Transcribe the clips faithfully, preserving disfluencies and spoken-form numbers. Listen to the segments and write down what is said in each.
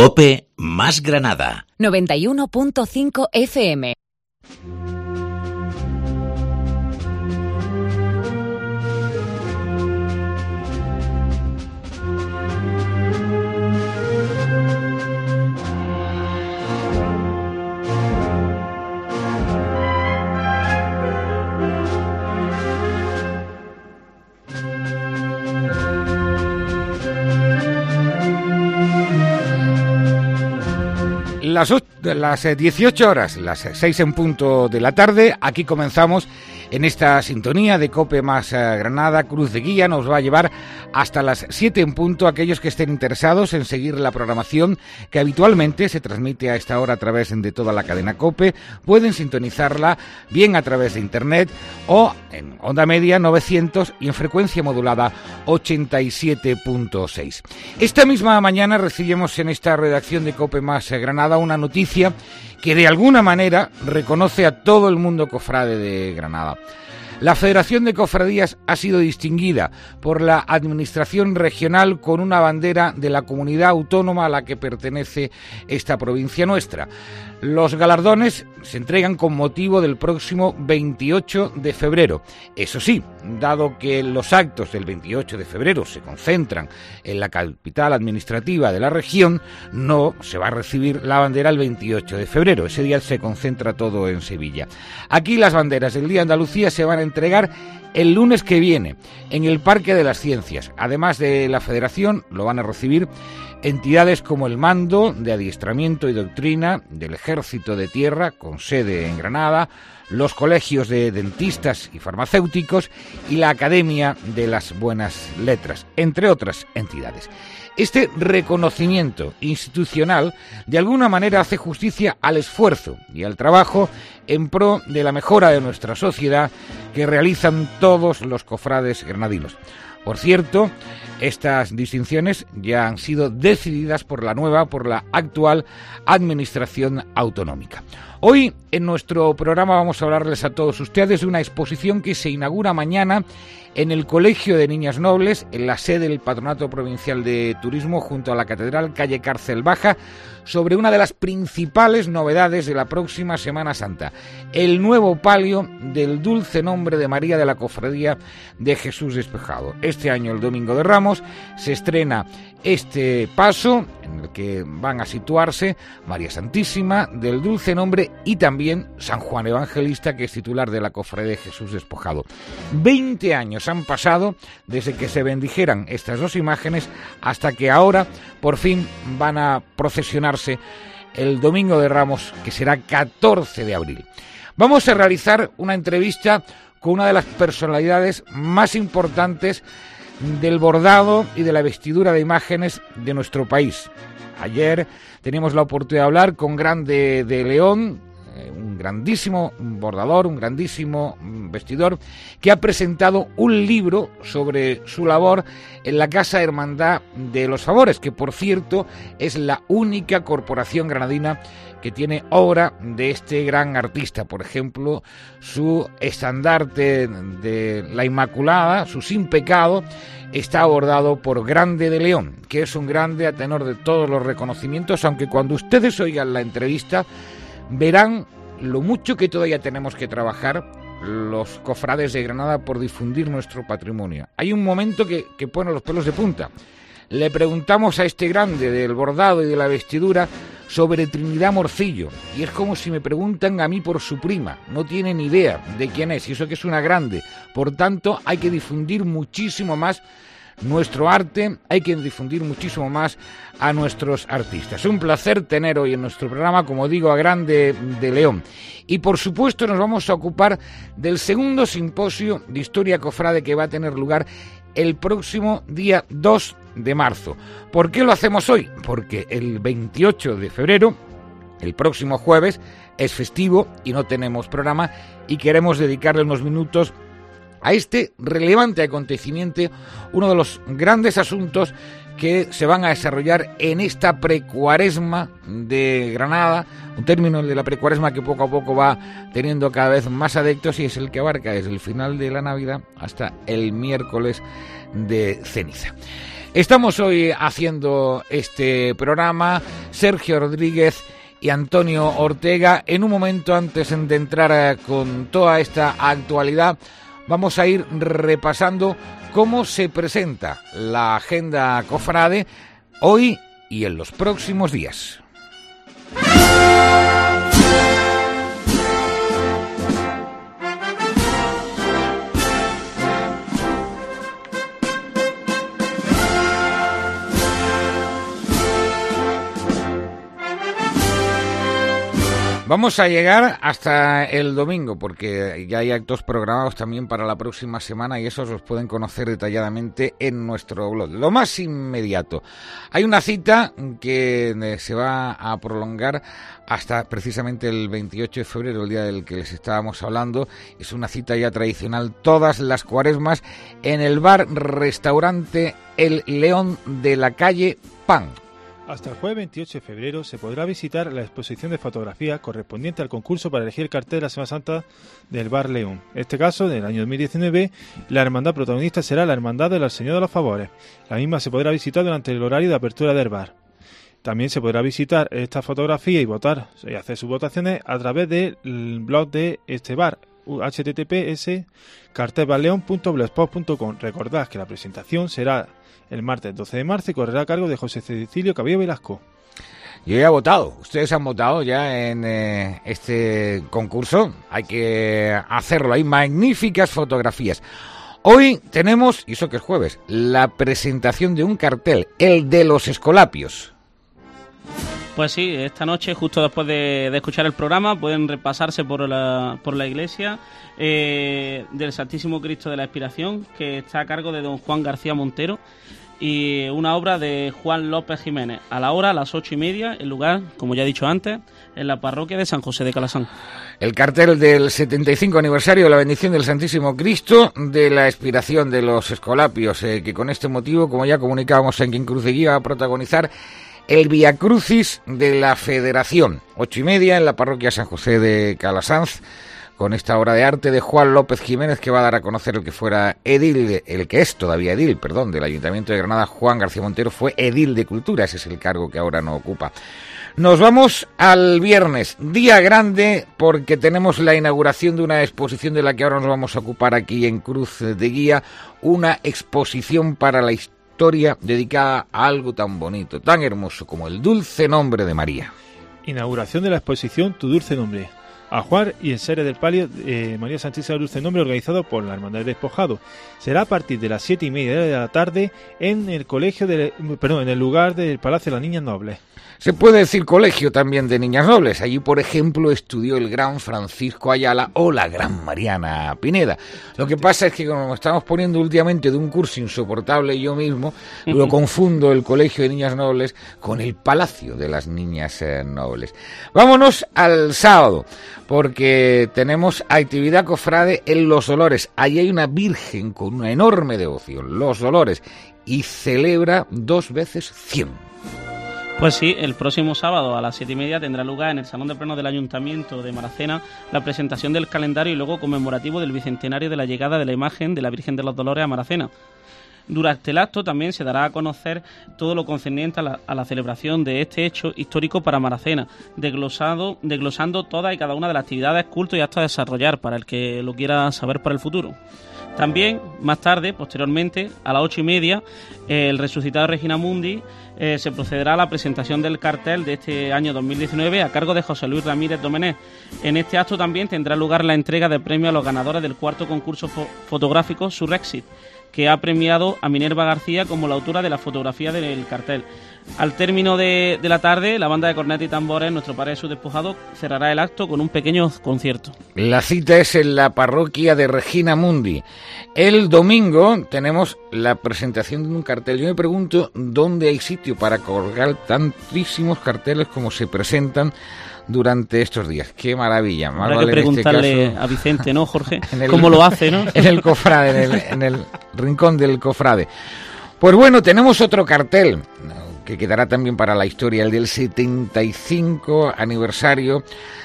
COPE más Granada. noventa y uno punto cinco F M. Las, las dieciocho horas, las seis en punto de la tarde, aquí comenzamos en esta sintonía de COPE más Granada. Cruz de guía nos va a llevar hasta las siete en punto. Aquellos que estén interesados en seguir la programación que habitualmente se transmite a esta hora a través de toda la cadena COPE, pueden sintonizarla bien a través de internet o en onda media novecientos y en frecuencia modulada ochenta y siete punto seis. Esta misma mañana recibimos en esta redacción de COPE más Granada una noticia que de alguna manera reconoce a todo el mundo cofrade de Granada. La Federación de Cofradías ha sido distinguida por la Administración Regional con una bandera de la comunidad autónoma a la que pertenece esta provincia nuestra. Los galardones se entregan con motivo del próximo veintiocho de febrero. Eso sí, dado que los actos del veintiocho de febrero se concentran en la capital administrativa de la región, no se va a recibir la bandera el veintiocho de febrero. Ese día se concentra todo en Sevilla. Aquí las banderas del Día de Andalucía se van a entregar el lunes que viene en el Parque de las Ciencias. Además de la Federación, lo van a recibir entidades como el Mando de Adiestramiento y Doctrina del Ejército de Tierra, con sede en Granada, los colegios de dentistas y farmacéuticos y la Academia de las Buenas Letras, entre otras entidades. Este reconocimiento institucional de alguna manera hace justicia al esfuerzo y al trabajo en pro de la mejora de nuestra sociedad que realizan todos los cofrades granadinos. Por cierto, estas distinciones ya han sido decididas por la nueva, por la actual Administración Autonómica. Hoy en nuestro programa vamos a hablarles a todos ustedes de una exposición que se inaugura mañana en el Colegio de Niñas Nobles, en la sede del Patronato Provincial de Turismo, junto a la Catedral, calle Cárcel Baja, sobre una de las principales novedades de la próxima Semana Santa, el nuevo palio del Dulce Nombre de María de la Cofradía de Jesús Despojado. Este año, el Domingo de Ramos, se estrena este paso en el que van a situarse María Santísima del Dulce Nombre y también San Juan Evangelista, que es titular de la Cofradía de Jesús Despojado. Veinte años han pasado desde que se bendijeran estas dos imágenes hasta que ahora por fin van a procesionarse el Domingo de Ramos, que será catorce de abril. Vamos a realizar una entrevista con una de las personalidades más importantes del bordado y de la vestidura de imágenes de nuestro país. Ayer teníamos la oportunidad de hablar con Grande de León, un grandísimo bordador, un grandísimo vestidor, que ha presentado un libro sobre su labor en la Casa Hermandad de los Favores, que por cierto es la única corporación granadina que tiene obra de este gran artista. Por ejemplo, su estandarte de la Inmaculada, su Sin Pecado, está bordado por Grande de León, que es un grande a tenor de todos los reconocimientos, aunque cuando ustedes oigan la entrevista verán lo mucho que todavía tenemos que trabajar los cofrades de Granada por difundir nuestro patrimonio. Hay un momento que, que pone los pelos de punta. Le preguntamos a este grande del bordado y de la vestidura sobre Trinidad Morcillo, y es como si me preguntan a mí por su prima. No tienen idea de quién es, y eso que es una grande. Por tanto, hay que difundir muchísimo más nuestro arte, hay que difundir muchísimo más a nuestros artistas. Un placer tener hoy en nuestro programa, como digo, a Grande de León. Y por supuesto nos vamos a ocupar del segundo simposio de Historia Cofrade que va a tener lugar el próximo día dos de marzo. ¿Por qué lo hacemos hoy? Porque el veintiocho de febrero, el próximo jueves, es festivo y no tenemos programa, y queremos dedicarle unos minutos a este relevante acontecimiento, uno de los grandes asuntos que se van a desarrollar en esta precuaresma de Granada, un término de la precuaresma que poco a poco va teniendo cada vez más adeptos, y es el que abarca desde el final de la Navidad hasta el miércoles de ceniza. Estamos hoy haciendo este programa Sergio Rodríguez y Antonio Ortega. En un momento, antes de entrar con toda esta actualidad, vamos a ir repasando cómo se presenta la agenda cofrade hoy y en los próximos días. Vamos a llegar hasta el domingo, porque ya hay actos programados también para la próxima semana y esos los pueden conocer detalladamente en nuestro blog. Lo más inmediato, hay una cita que se va a prolongar hasta precisamente el veintiocho de febrero, el día del que les estábamos hablando. Es una cita ya tradicional todas las cuaresmas en el bar-restaurante El León de la calle Pan. Hasta el jueves veintiocho de febrero se podrá visitar la exposición de fotografía correspondiente al concurso para elegir el cartel de la Semana Santa del Bar León. En este caso, en el año dos mil diecinueve, la hermandad protagonista será la Hermandad del Señor de los Favores. La misma se podrá visitar durante el horario de apertura del bar. También se podrá visitar esta fotografía y votar y hacer sus votaciones a través del blog de este bar, h t t p s cartel bar león punto blogspot punto com. Recordad que la presentación será el martes doce de marzo y correrá a cargo de José Cecilio Cabello Velasco. Yo ya he votado, ustedes han votado ya en eh, este concurso, hay que hacerlo, hay magníficas fotografías. Hoy tenemos, y eso que es jueves, la presentación de un cartel, el de los Escolapios. Pues sí, esta noche, justo después de, de escuchar el programa, pueden repasarse por la, por la iglesia eh, del Santísimo Cristo de la Expiración, que está a cargo de don Juan García Montero, y una obra de Juan López Jiménez. A la hora, a las ocho y media, el lugar, como ya he dicho antes, en la parroquia de San José de Calasán. El cartel del setenta y cinco aniversario de la bendición del Santísimo Cristo de la Expiración de los Escolapios, eh, que con este motivo, como ya comunicábamos en Quien Cruz de Guía, va a protagonizar el Vía Crucis de la Federación. Ocho y media en la parroquia San José de Calasanz, con esta obra de arte de Juan López Jiménez, que va a dar a conocer el que fuera edil, el que es todavía edil, perdón, del Ayuntamiento de Granada. Juan García Montero fue edil de Cultura, ese es el cargo que ahora no ocupa. Nos vamos al viernes, día grande, porque tenemos la inauguración de una exposición de la que ahora nos vamos a ocupar aquí en Cruz de Guía, una exposición para la historia dedicada a algo tan bonito, tan hermoso como el dulce nombre de María. Inauguración de la exposición Tu Dulce Nombre, a Juan y en Seres del Palio, eh, María Santísima Dulce Nombre, organizado por la Hermandad del Despojado. Será a partir de las siete y media de la tarde en el colegio de, perdón, en el lugar del Palacio de las Niñas Nobles. Se puede decir colegio también de niñas nobles. Allí, por ejemplo, estudió el gran Francisco Ayala o la gran Mariana Pineda. Lo que pasa es que como nos estamos poniendo últimamente de un curso insoportable yo mismo, lo confundo el colegio de niñas nobles con el Palacio de las Niñas eh, Nobles. Vámonos al sábado, porque tenemos actividad cofrade en Los Dolores. Allí hay una virgen con una enorme devoción, Los Dolores, y celebra dos veces cien. Pues sí, el próximo sábado a las siete y media tendrá lugar en el Salón de Plenos del Ayuntamiento de Maracena la presentación del calendario y luego conmemorativo del bicentenario de la llegada de la imagen de la Virgen de los Dolores a Maracena. Durante el acto también se dará a conocer todo lo concerniente a la, a la celebración de este hecho histórico para Maracena, desglosado, desglosando todas y cada una de las actividades, cultos y actos a desarrollar para el que lo quiera saber para el futuro. También, más tarde, posteriormente, a las ocho y media, el resucitado Regina Mundi eh, se procederá a la presentación del cartel de este año dos mil diecinueve a cargo de José Luis Ramírez Domenech. En este acto también tendrá lugar la entrega de premios a los ganadores del cuarto concurso fo- fotográfico Surrexit, que ha premiado a Minerva García como la autora de la fotografía del cartel. Al término de, de la tarde, la banda de cornetas y tambores, Nuestro Padre Jesús Despojado, cerrará el acto con un pequeño concierto. La cita es en la parroquia de Regina Mundi. El domingo tenemos la presentación de un cartel. Yo me pregunto dónde hay sitio para colgar tantísimos carteles como se presentan durante estos días. ¡Qué maravilla! Habrá vale que preguntarle este caso, a Vicente, ¿no, Jorge? el, ¿Cómo lo hace, no? En el cofrade, en el, en el rincón del cofrade. Pues bueno, tenemos otro cartel que quedará también para la historia, el del setenta y cinco aniversario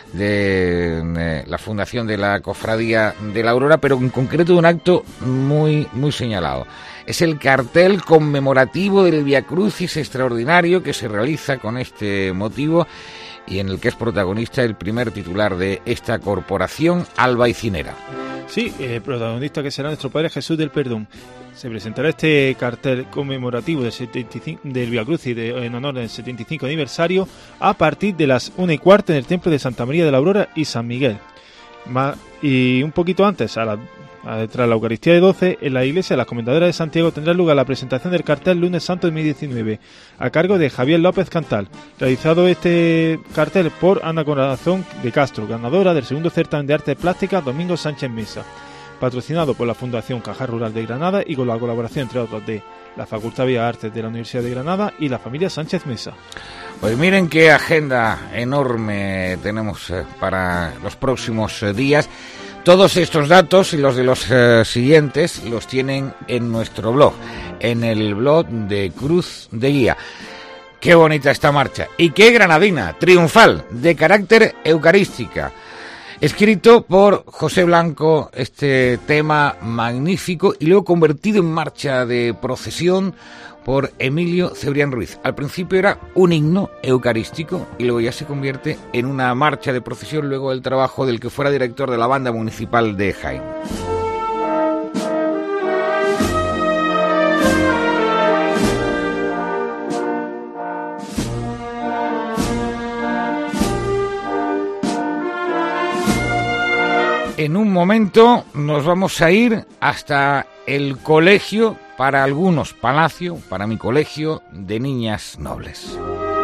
de eh, la fundación de la Cofradía de la Aurora, pero en concreto de un acto muy, muy señalado. Es el cartel conmemorativo del Vía Crucis extraordinario que se realiza con este motivo y en el que es protagonista el primer titular de esta corporación albaicinera. Sí, el protagonista que será nuestro Padre Jesús del Perdón. Se presentará este cartel conmemorativo del, setenta y cinco, del Vía Crucis de, en honor del setenta y cinco aniversario a partir de las una y cuarta en el Templo de Santa María de la Aurora y San Miguel. Ma, y un poquito antes, a la, a, tras la Eucaristía de doce, en la iglesia de las Comendadoras de Santiago tendrá lugar la presentación del cartel Lunes Santo de dos mil diecinueve, a cargo de Javier López Cantal. Realizado este cartel por Ana Corazón de Castro, ganadora del segundo certamen de Artes Plásticas Domingo Sánchez Mesa, patrocinado por la Fundación Caja Rural de Granada y con la colaboración, entre otros, de la Facultad de Bellas Artes de la Universidad de Granada y la familia Sánchez Mesa. Pues miren qué agenda enorme tenemos eh, para los próximos eh, días. Todos estos datos y los de los eh, siguientes los tienen en nuestro blog, en el blog de Cruz de Guía. Qué bonita esta marcha y qué granadina, triunfal, de carácter eucarística. Escrito por José Blanco, este tema magnífico, y luego convertido en marcha de procesión por Emilio Cebrián Ruiz. Al principio era un himno eucarístico y luego ya se convierte en una marcha de procesión, luego del trabajo del que fuera director de la banda municipal de Jaén. En un momento nos vamos a ir hasta el colegio, para algunos palacio, para mi colegio de niñas nobles.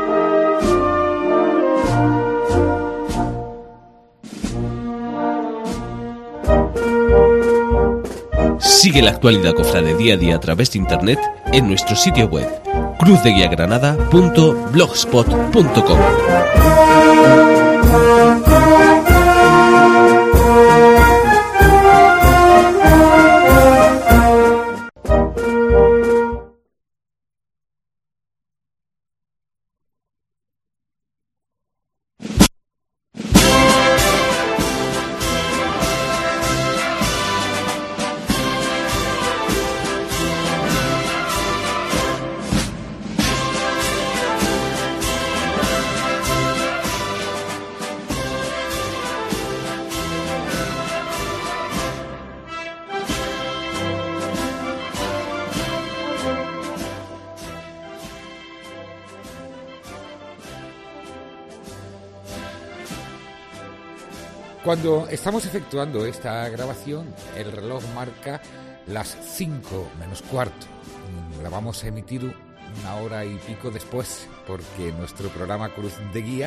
Sigue la actualidad cofrade día a día a través de internet en nuestro sitio web cruz de guía granada punto blogspot punto com. Cuando estamos efectuando esta grabación, el reloj marca las cinco menos cuarto. La vamos a emitir una hora y pico después, porque nuestro programa Cruz de Guía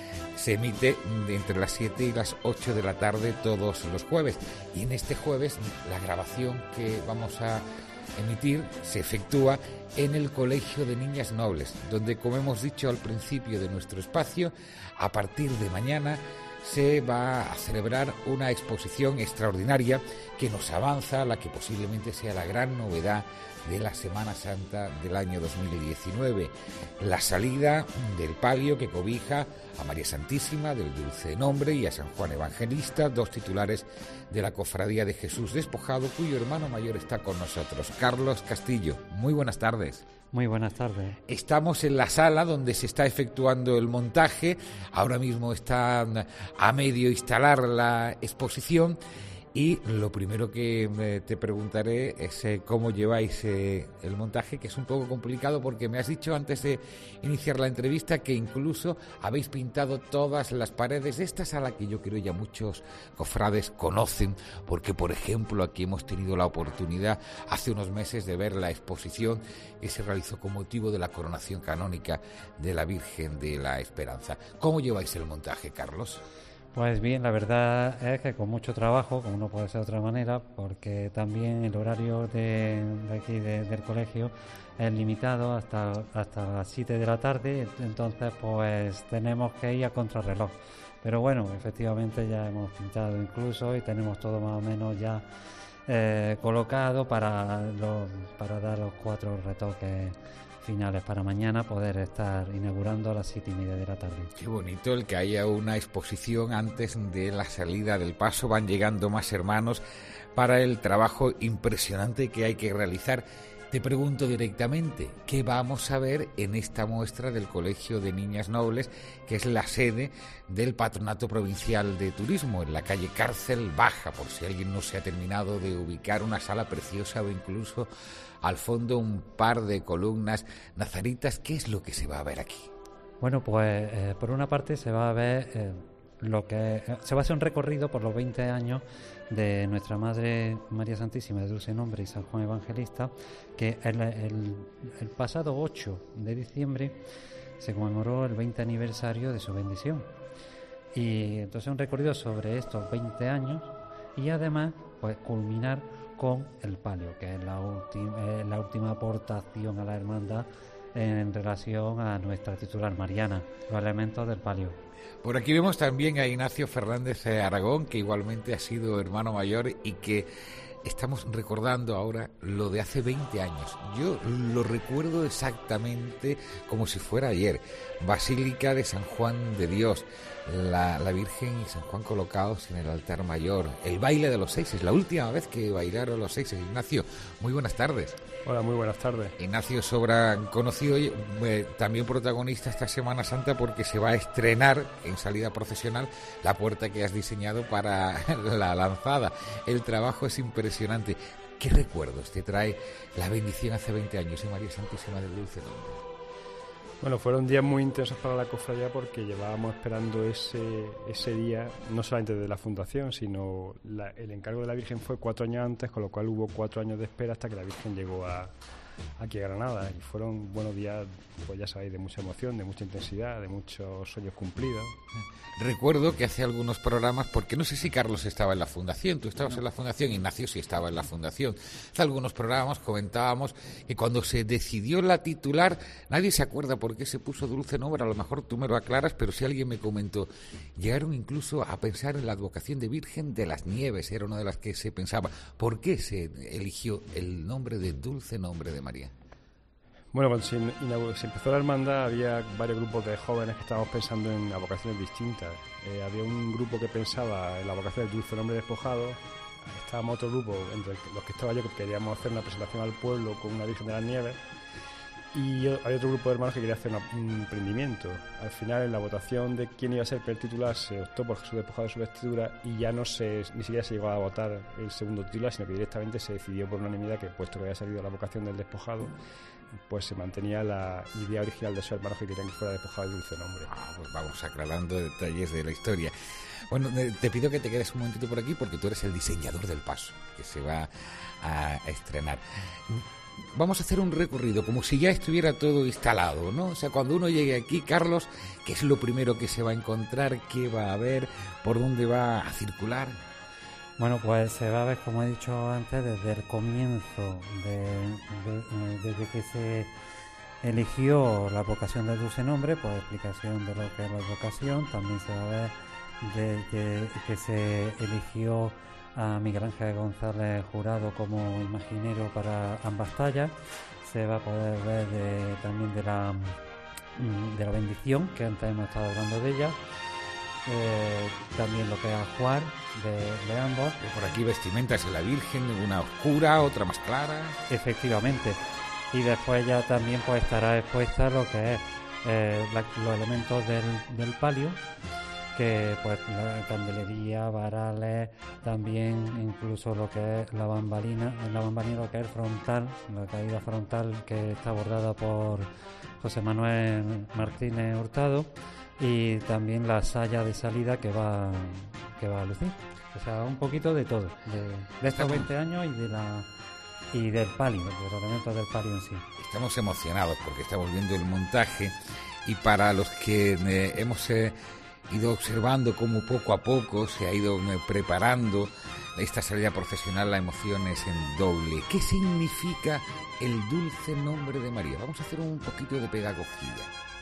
se emite entre las siete y las ocho de la tarde todos los jueves. Y en este jueves la grabación que vamos a emitir se efectúa en el Colegio de Niñas Nobles, donde, como hemos dicho al principio de nuestro espacio, a partir de mañana se va a celebrar una exposición extraordinaria que nos avanza a la que posiblemente sea la gran novedad de la Semana Santa del año dos mil diecinueve, la salida del palio que cobija a María Santísima del Dulce Nombre y a San Juan Evangelista, dos titulares de la Cofradía de Jesús Despojado, cuyo hermano mayor está con nosotros, Carlos Castillo. Muy buenas tardes. Muy buenas tardes. Estamos en la sala donde se está efectuando el montaje. Ahora mismo está a medio instalar la exposición. Y lo primero que eh, te preguntaré es eh, cómo lleváis eh, el montaje, que es un poco complicado porque me has dicho antes de iniciar la entrevista que incluso habéis pintado todas las paredes de esta sala que yo creo ya muchos cofrades conocen, porque por ejemplo aquí hemos tenido la oportunidad hace unos meses de ver la exposición que se realizó con motivo de la coronación canónica de la Virgen de la Esperanza. ¿Cómo lleváis el montaje, Carlos? Pues bien, la verdad es que con mucho trabajo, como no puede ser de otra manera, porque también el horario de, de aquí de, del colegio es limitado hasta hasta las siete de la tarde, entonces pues tenemos que ir a contrarreloj. Pero bueno, efectivamente ya hemos pintado incluso y tenemos todo más o menos ya eh, colocado para, los, para dar los cuatro retoques finales para mañana poder estar inaugurando a las siete y media de la tarde. Qué bonito el que haya una exposición antes de la salida del paso. Van llegando más hermanos para el trabajo impresionante que hay que realizar. Te pregunto directamente, ¿qué vamos a ver en esta muestra del Colegio de Niñas Nobles, que es la sede del Patronato Provincial de Turismo, en la calle Cárcel Baja, por si alguien no se ha terminado de ubicar, una sala preciosa o incluso al fondo un par de columnas nazaritas? ¿Qué es lo que se va a ver aquí? Bueno, pues eh, por una parte se va a ver eh, lo que eh, se va a hacer un recorrido por los veinte años de nuestra Madre María Santísima de Dulce Nombre y San Juan Evangelista, que el, el, el pasado ocho de diciembre se conmemoró el veinte aniversario de su bendición. Y entonces un recorrido sobre estos veinte años y además pues culminar con el palio, que es la, ulti- eh, la última aportación a la hermandad en relación a nuestra titular Mariana, los elementos del palio. Por aquí vemos también a Ignacio Fernández Aragón, que igualmente ha sido hermano mayor y que estamos recordando ahora lo de hace veinte años. Yo lo recuerdo exactamente como si fuera ayer. Basílica de San Juan de Dios, la, la Virgen y San Juan colocados en el altar mayor, el baile de los seises, la última vez que bailaron los seises. Ignacio, muy buenas tardes. Hola, muy buenas tardes. Ignacio Sobra, conocido eh, también protagonista esta Semana Santa, porque se va a estrenar en salida procesional la puerta que has diseñado para la lanzada. El trabajo es impresionante. ¿Qué recuerdos te trae la bendición hace veinte años en María Santísima del Dulce Nombre? Bueno, fueron días muy intensos para la cofradía porque llevábamos esperando ese ese día, no solamente desde la fundación, sino la, el encargo de la Virgen fue cuatro años antes, con lo cual hubo cuatro años de espera hasta que la Virgen llegó a, aquí a Granada. Y fueron buenos días, pues ya sabéis, de mucha emoción, de mucha intensidad, de muchos sueños cumplidos. Recuerdo que hace algunos programas, porque no sé si Carlos estaba en la fundación, tú estabas en la fundación, Ignacio sí estaba en la fundación. Hace algunos programas comentábamos que cuando se decidió la titular, nadie se acuerda por qué se puso Dulce Nombre, a lo mejor tú me lo aclaras, pero si alguien me comentó, llegaron incluso a pensar en la advocación de Virgen de las Nieves, era una de las que se pensaba. ¿Por qué se eligió el nombre de Dulce Nombre de María? Bueno, cuando se, se empezó la hermandad había varios grupos de jóvenes que estábamos pensando en vocaciones distintas. Eh, había un grupo que pensaba en la vocación del Dulce Nombre Despojado, estábamos otro grupo, entre los que estaba yo, que queríamos hacer una presentación al pueblo con una Virgen de las Nieves, y hay otro grupo de hermanos que quería hacer una, un emprendimiento. Al final, en la votación de quién iba a ser el primer titular, se optó por Jesús Despojado de su vestidura y ya no se, ni siquiera se llegó a votar el segundo titular, sino que directamente se decidió por unanimidad que, puesto que había salido la vocación del despojado, pues se mantenía la idea original de esos hermanos que querían que fuera despojado el Dulce Nombre. Ah, pues vamos aclarando detalles de la historia. Bueno, te pido que te quedes un momentito por aquí porque tú eres el diseñador del paso que se va a estrenar. Vamos a hacer un recorrido como si ya estuviera todo instalado, ¿no? O sea, cuando uno llegue aquí, Carlos, ¿qué es lo primero que se va a encontrar? ¿Qué va a ver? ¿Por dónde va a circular? Bueno, pues se va a ver, como he dicho antes, desde el comienzo, de, de, desde que se eligió la vocación del Dulce Nombre, pues explicación de lo que es la vocación. También se va a ver desde que se eligió a Miguel Ángel González Jurado como imaginero para ambas tallas. Se va a poder ver de, también de la, de la bendición, que antes hemos estado hablando de ella. Eh, también lo que es ajuar de, de ambos. Por aquí vestimentas de la Virgen, una oscura, otra más clara. Efectivamente. Y después ya también pues estará expuesta lo que es eh, la, los elementos del, del palio, que pues la candelería, varales, también incluso lo que es la bambalina, la bambalina lo que es el frontal, la caída frontal que está bordada por José Manuel Martínez Hurtado, y también la saya de salida que va que va a lucir. O sea, un poquito de todo, de, de estos veinte años y de la y del palio, de los elementos del palio en sí. Estamos emocionados porque estamos viendo el montaje, y para los que eh, hemos eh, ido observando cómo poco a poco se ha ido eh, preparando esta salida procesional, la emoción es en doble. ¿Qué significa el Dulce Nombre de María? Vamos a hacer un poquito de pedagogía.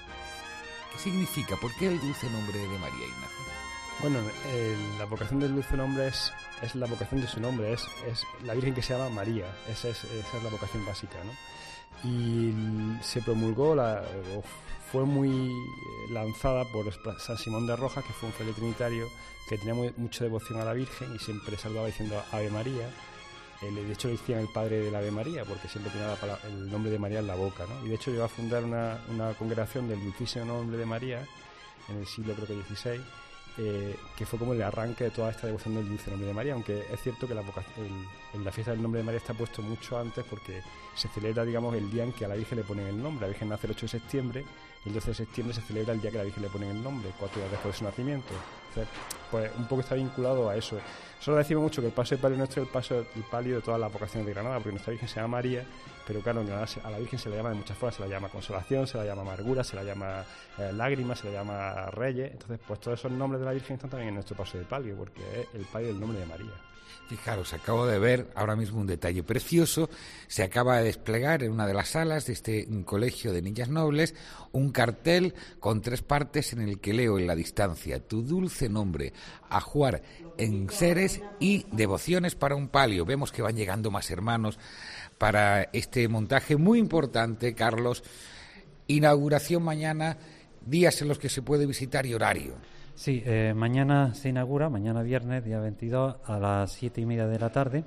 ¿Qué significa? ¿Por qué el Dulce Nombre de María, Ignacio? Bueno, eh, la vocación del Dulce Nombre es, es la vocación de su nombre, es, es la Virgen que se llama María, esa es, esa es la vocación básica, ¿no? Y se promulgó, la, fue muy lanzada por San Simón de Rojas, que fue un fraile trinitario que tenía muy, mucha devoción a la Virgen y siempre saludaba diciendo Ave María. Eh, de hecho le decían el padre de la Ave María, porque siempre tenía la palabra, el nombre de María en la boca, ¿no? Y de hecho llegó a fundar una, una congregación del Dulcísimo Nombre de María en el siglo creo que dieciséis, eh, que fue como el arranque de toda esta devoción del Dulce Nombre de María, aunque es cierto que la, el, la fiesta del Nombre de María está puesto mucho antes, porque se celebra, digamos, el día en que a la Virgen le ponen el nombre. La Virgen nace el ocho de septiembre, y el doce de septiembre se celebra el día que a la Virgen le ponen el nombre, cuatro días después de su nacimiento. Entonces, pues un poco está vinculado a eso. Solo decimos mucho que el paso de palio nuestro es el paso el palio de todas las vocaciones de Granada, porque nuestra Virgen se llama María, pero claro, en Granada a la Virgen se la llama de muchas formas, se la llama Consolación, se la llama Amargura, se la llama eh, Lágrimas, se la llama Reyes. Entonces, pues todos esos nombres de la Virgen están también en nuestro paso de palio, porque es el palio del nombre de María. Fijaros, acabo de ver ahora mismo un detalle precioso. Se acaba de desplegar en una de las salas de este colegio de niñas nobles un cartel con tres partes en el que leo en la distancia: tu dulce nombre, ajuar en seres y devociones para un palio. Vemos que van llegando más hermanos para este montaje muy importante, Carlos. Inauguración mañana, días en los que se puede visitar y horario. Sí, eh, mañana se inaugura, mañana viernes, día veintidós, a las siete y media de la tarde.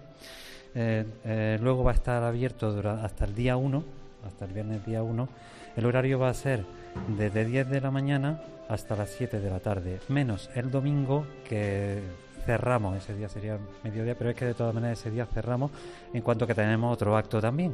Eh, eh, luego va a estar abierto dura, hasta el día uno, hasta el viernes día uno. El horario va a ser desde diez de la mañana hasta las siete de la tarde, menos el domingo, que cerramos, ese día sería mediodía, pero es que de todas maneras ese día cerramos, en cuanto que tenemos otro acto también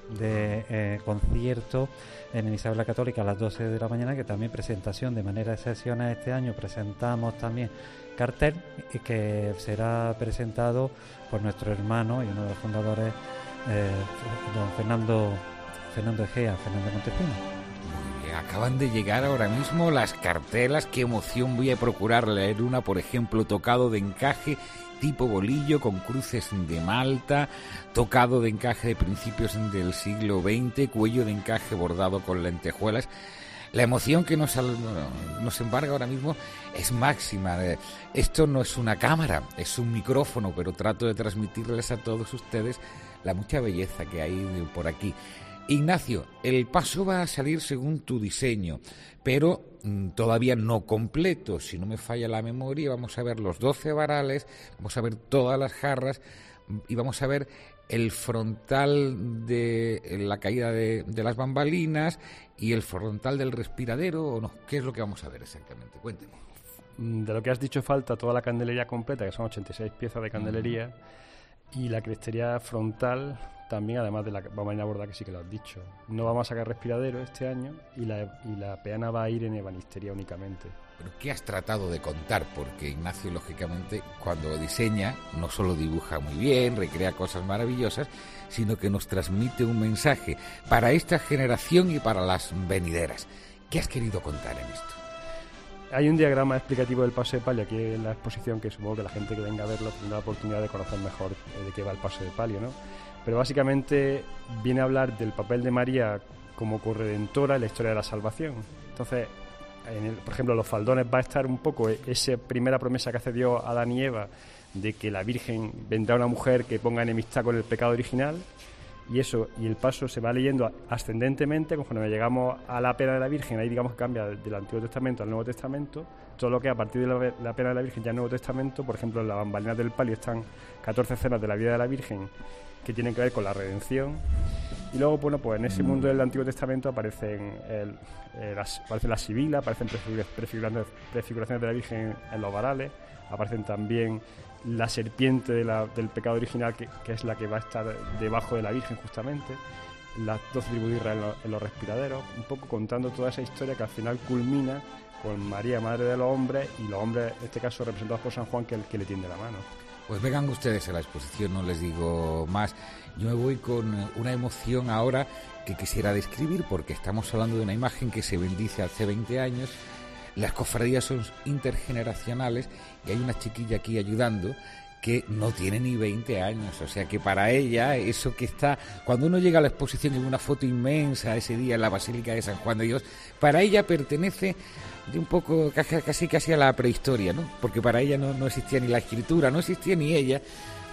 de eh, concierto en Isabel la Católica a las doce de la mañana, que también presentación de manera excepcional. Este año presentamos también cartel que será presentado por nuestro hermano y uno de los fundadores, eh, don Fernando Fernando Egea, Fernando Montespino. Muy bien, acaban de llegar ahora mismo las cartelas. Qué emoción, voy a procurar leer una, por ejemplo, tocado de encaje tipo bolillo con cruces de Malta, tocado de encaje de principios del siglo veinte, cuello de encaje bordado con lentejuelas. La emoción que nos, nos embarga ahora mismo es máxima. Esto no es una cámara, es un micrófono, pero trato de transmitirles a todos ustedes la mucha belleza que hay por aquí. Ignacio, el paso va a salir según tu diseño, pero mmm, todavía no completo. Si no me falla la memoria, vamos a ver los doce varales, vamos a ver todas las jarras y vamos a ver el frontal de la caída de, de las bambalinas y el frontal del respiradero, ¿o no? ¿Qué es lo que vamos a ver exactamente? Cuénteme. De lo que has dicho falta toda la candelería completa, que son ochenta y seis piezas de candelería, mm. y la crestería frontal también, además de la bambalina bordada, que sí que lo has dicho. No vamos a sacar respiradero este año y la, y la peana va a ir en ebanistería únicamente. ¿Pero qué has tratado de contar? Porque Ignacio, lógicamente, cuando diseña, no solo dibuja muy bien, recrea cosas maravillosas, sino que nos transmite un mensaje para esta generación y para las venideras. ¿Qué has querido contar en esto? Hay un diagrama explicativo del paso de palio aquí en la exposición, que supongo que la gente que venga a verlo tendrá la oportunidad de conocer mejor de qué va el paso de palio, ¿no? Pero básicamente viene a hablar del papel de María como corredentora en la historia de la salvación. Entonces, en el, por ejemplo, los faldones va a estar un poco esa primera promesa que hace Dios a Adán y Eva, de que la Virgen vendrá una mujer que ponga enemistad con el pecado original, y eso, y el paso se va leyendo ascendentemente. Conforme llegamos a la pena de la Virgen, ahí digamos que cambia del Antiguo Testamento al Nuevo Testamento. Todo lo que a partir de la, la pena de la Virgen ya en el Nuevo Testamento, por ejemplo, en la bambalina del palio están catorce escenas de la vida de la Virgen que tienen que ver con la redención. Y luego, bueno, pues en ese mundo del Antiguo Testamento aparecen el, el, las, aparecen las sibilas, aparecen prefiguraciones, prefiguraciones de la Virgen en los varales, aparecen también la serpiente de la, del pecado original, que, que es la que va a estar debajo de la Virgen justamente, las doce tribus de Israel en, lo, en los respiraderos, un poco contando toda esa historia que al final culmina con María, Madre de los Hombres, y los hombres, en este caso representados por San Juan, que es el que le tiende la mano. Pues vengan ustedes a la exposición, no les digo más. Yo me voy con una emoción ahora que quisiera describir, porque estamos hablando de una imagen que se bendice hace veinte años. Las cofradías son intergeneracionales y hay una chiquilla aquí ayudando que no tiene ni veinte años, o sea que para ella eso que está, cuando uno llega a la exposición en una foto inmensa ese día en la Basílica de San Juan de Dios, para ella pertenece de un poco casi casi a la prehistoria, ¿no? Porque para ella no, no existía ni la escritura, no existía ni ella,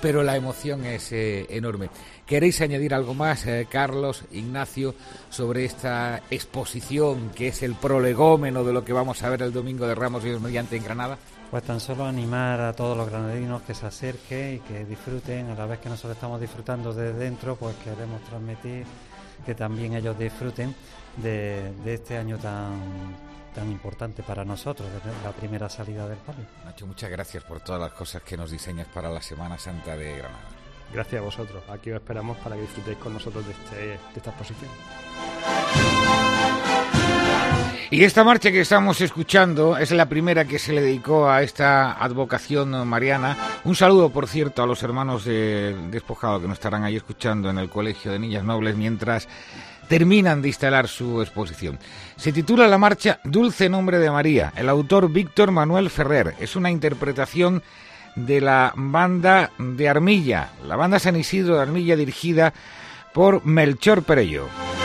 pero la emoción es eh, enorme. ¿Queréis añadir algo más, eh, Carlos, Ignacio, sobre esta exposición que es el prolegómeno de lo que vamos a ver el domingo de Ramos, Dios mediante, en Granada? Pues tan solo animar a todos los granadinos que se acerquen y que disfruten, a la vez que nosotros estamos disfrutando desde dentro, pues queremos transmitir que también ellos disfruten de, de este año tan, tan importante para nosotros, desde la primera salida del palio. Nacho, muchas gracias por todas las cosas que nos diseñas para la Semana Santa de Granada. Gracias a vosotros. Aquí os esperamos para que disfrutéis con nosotros de, este, de esta exposición. Y esta marcha que estamos escuchando es la primera que se le dedicó a esta advocación mariana. Un saludo, por cierto, a los hermanos de Despojado que nos estarán ahí escuchando en el Colegio de Niñas Nobles mientras terminan de instalar su exposición. Se titula la marcha Dulce Nombre de María. El autor Víctor Manuel Ferrer. Es una interpretación de la banda de Armilla, la banda San Isidro de Armilla, dirigida por Melchor Perello.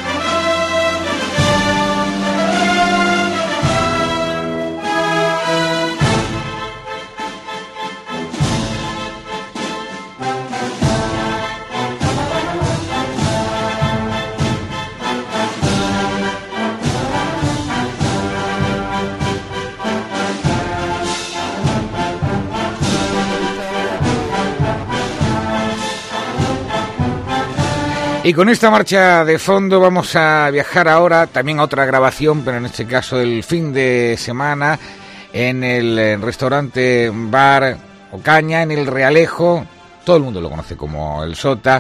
Y con esta marcha de fondo vamos a viajar ahora también a otra grabación, pero en este caso el fin de semana, en el restaurante Bar Ocaña, en el Realejo. Todo el mundo lo conoce como el Sota.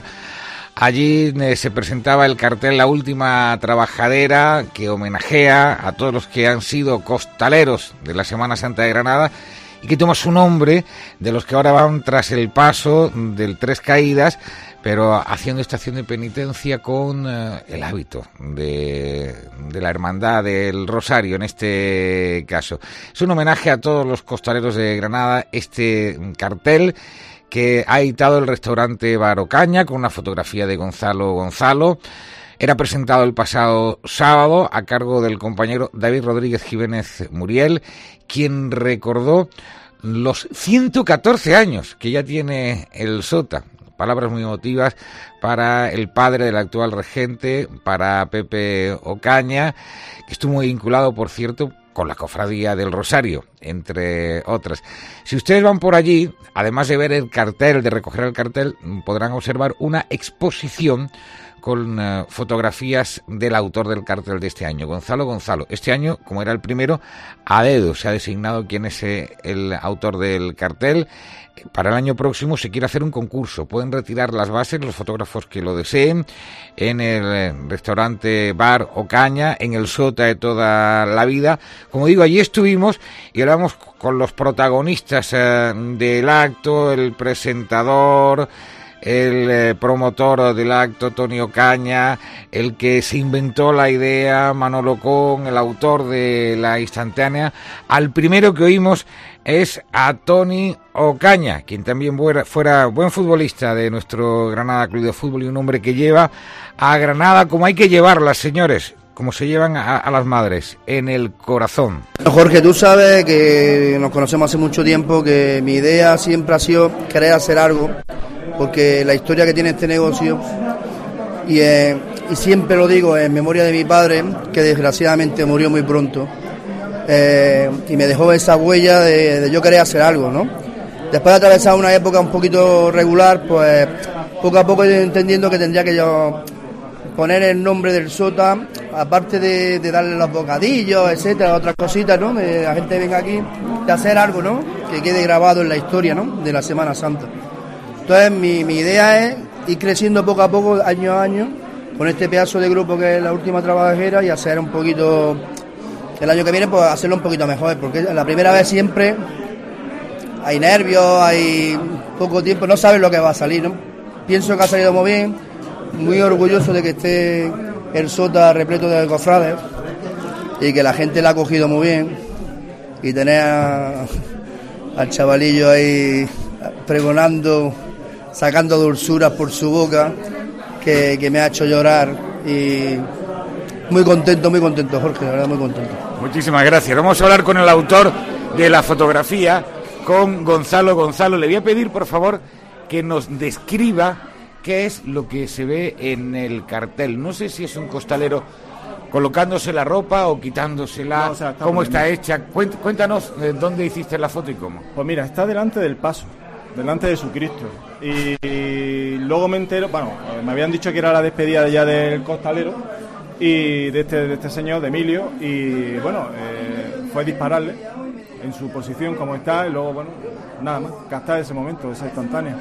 Allí eh, se presentaba el cartel La Última Trabajadera, que homenajea a todos los que han sido costaleros de la Semana Santa de Granada y que toma su nombre de los que ahora van tras el paso del Tres Caídas, pero haciendo estación de penitencia con eh, el hábito de, de la Hermandad del Rosario, en este caso. Es un homenaje a todos los costaleros de Granada, este cartel que ha editado el restaurante Bar Ocaña con una fotografía de Gonzalo Gonzalo. Era presentado el pasado sábado a cargo del compañero David Rodríguez Jiménez Muriel, quien recordó los ciento catorce años que ya tiene el Sota. Palabras muy emotivas para el padre del actual regente, para Pepe Ocaña, que estuvo muy vinculado, por cierto, con la Cofradía del Rosario, entre otras. Si ustedes van por allí, además de ver el cartel, de recoger el cartel, podrán observar una exposición con uh, fotografías del autor del cartel de este año, Gonzalo Gonzalo. Este año, como era el primero, a dedo se ha designado quién es eh, el autor del cartel. Para el año próximo se quiere hacer un concurso. Pueden retirar las bases los fotógrafos que lo deseen en el eh, restaurante Bar Ocaña, en el Sota de toda la vida. Como digo, allí estuvimos y hablamos con los protagonistas eh, del acto, el presentador, el eh, promotor del acto, Tony Ocaña, el que se inventó la idea, Manolo Con, el autor de la instantánea. Al primero que oímos es a Tony Ocaña, quien también fuera, fuera buen futbolista de nuestro Granada Club de Fútbol y un hombre que lleva a Granada como hay que llevarlas, señores, como se llevan a, a las madres, en el corazón. Jorge, tú sabes que nos conocemos hace mucho tiempo, que mi idea siempre ha sido querer hacer algo, porque la historia que tiene este negocio, y, eh, y siempre lo digo en memoria de mi padre, que desgraciadamente murió muy pronto, eh, y me dejó esa huella de, de yo querer hacer algo, ¿no? Después de atravesar una época un poquito regular, pues poco a poco he ido entendiendo que tendría que yo poner el nombre del Sota, aparte de, de darle los bocadillos, etcétera, otras cositas, ¿no? De la gente venga aquí, de hacer algo, ¿no? Que quede grabado en la historia, ¿no? De la Semana Santa. Entonces mi, mi idea es ir creciendo poco a poco, año a año, con este pedazo de grupo que es La Última Trabajadera, y hacer un poquito, el año que viene, pues hacerlo un poquito mejor, porque la primera vez siempre hay nervios, hay poco tiempo, no sabes lo que va a salir, ¿no? Pienso que ha salido muy bien, muy orgulloso de que esté el Sota repleto de cofrades y que la gente la ha cogido muy bien, y tener a, al chavalillo ahí pregonando, sacando dulzuras por su boca, que, que me ha hecho llorar, y muy contento, muy contento, Jorge, la verdad, muy contento. Muchísimas gracias. Vamos a hablar con el autor de la fotografía, con Gonzalo Gonzalo. Le voy a pedir, por favor, que nos describa qué es lo que se ve en el cartel. No sé si es un costalero colocándose la ropa o quitándosela, no, o sea, está cómo está hecha. Cuéntanos eh, dónde hiciste la foto y cómo. Pues mira, está delante del paso, delante de su Cristo. Y, y luego me entero, bueno, me habían dicho que era la despedida ya del costalero y de este, de este señor, de Emilio, y bueno, eh, fue dispararle en su posición como está, y luego, bueno, nada más, captar ese momento, esa instantánea.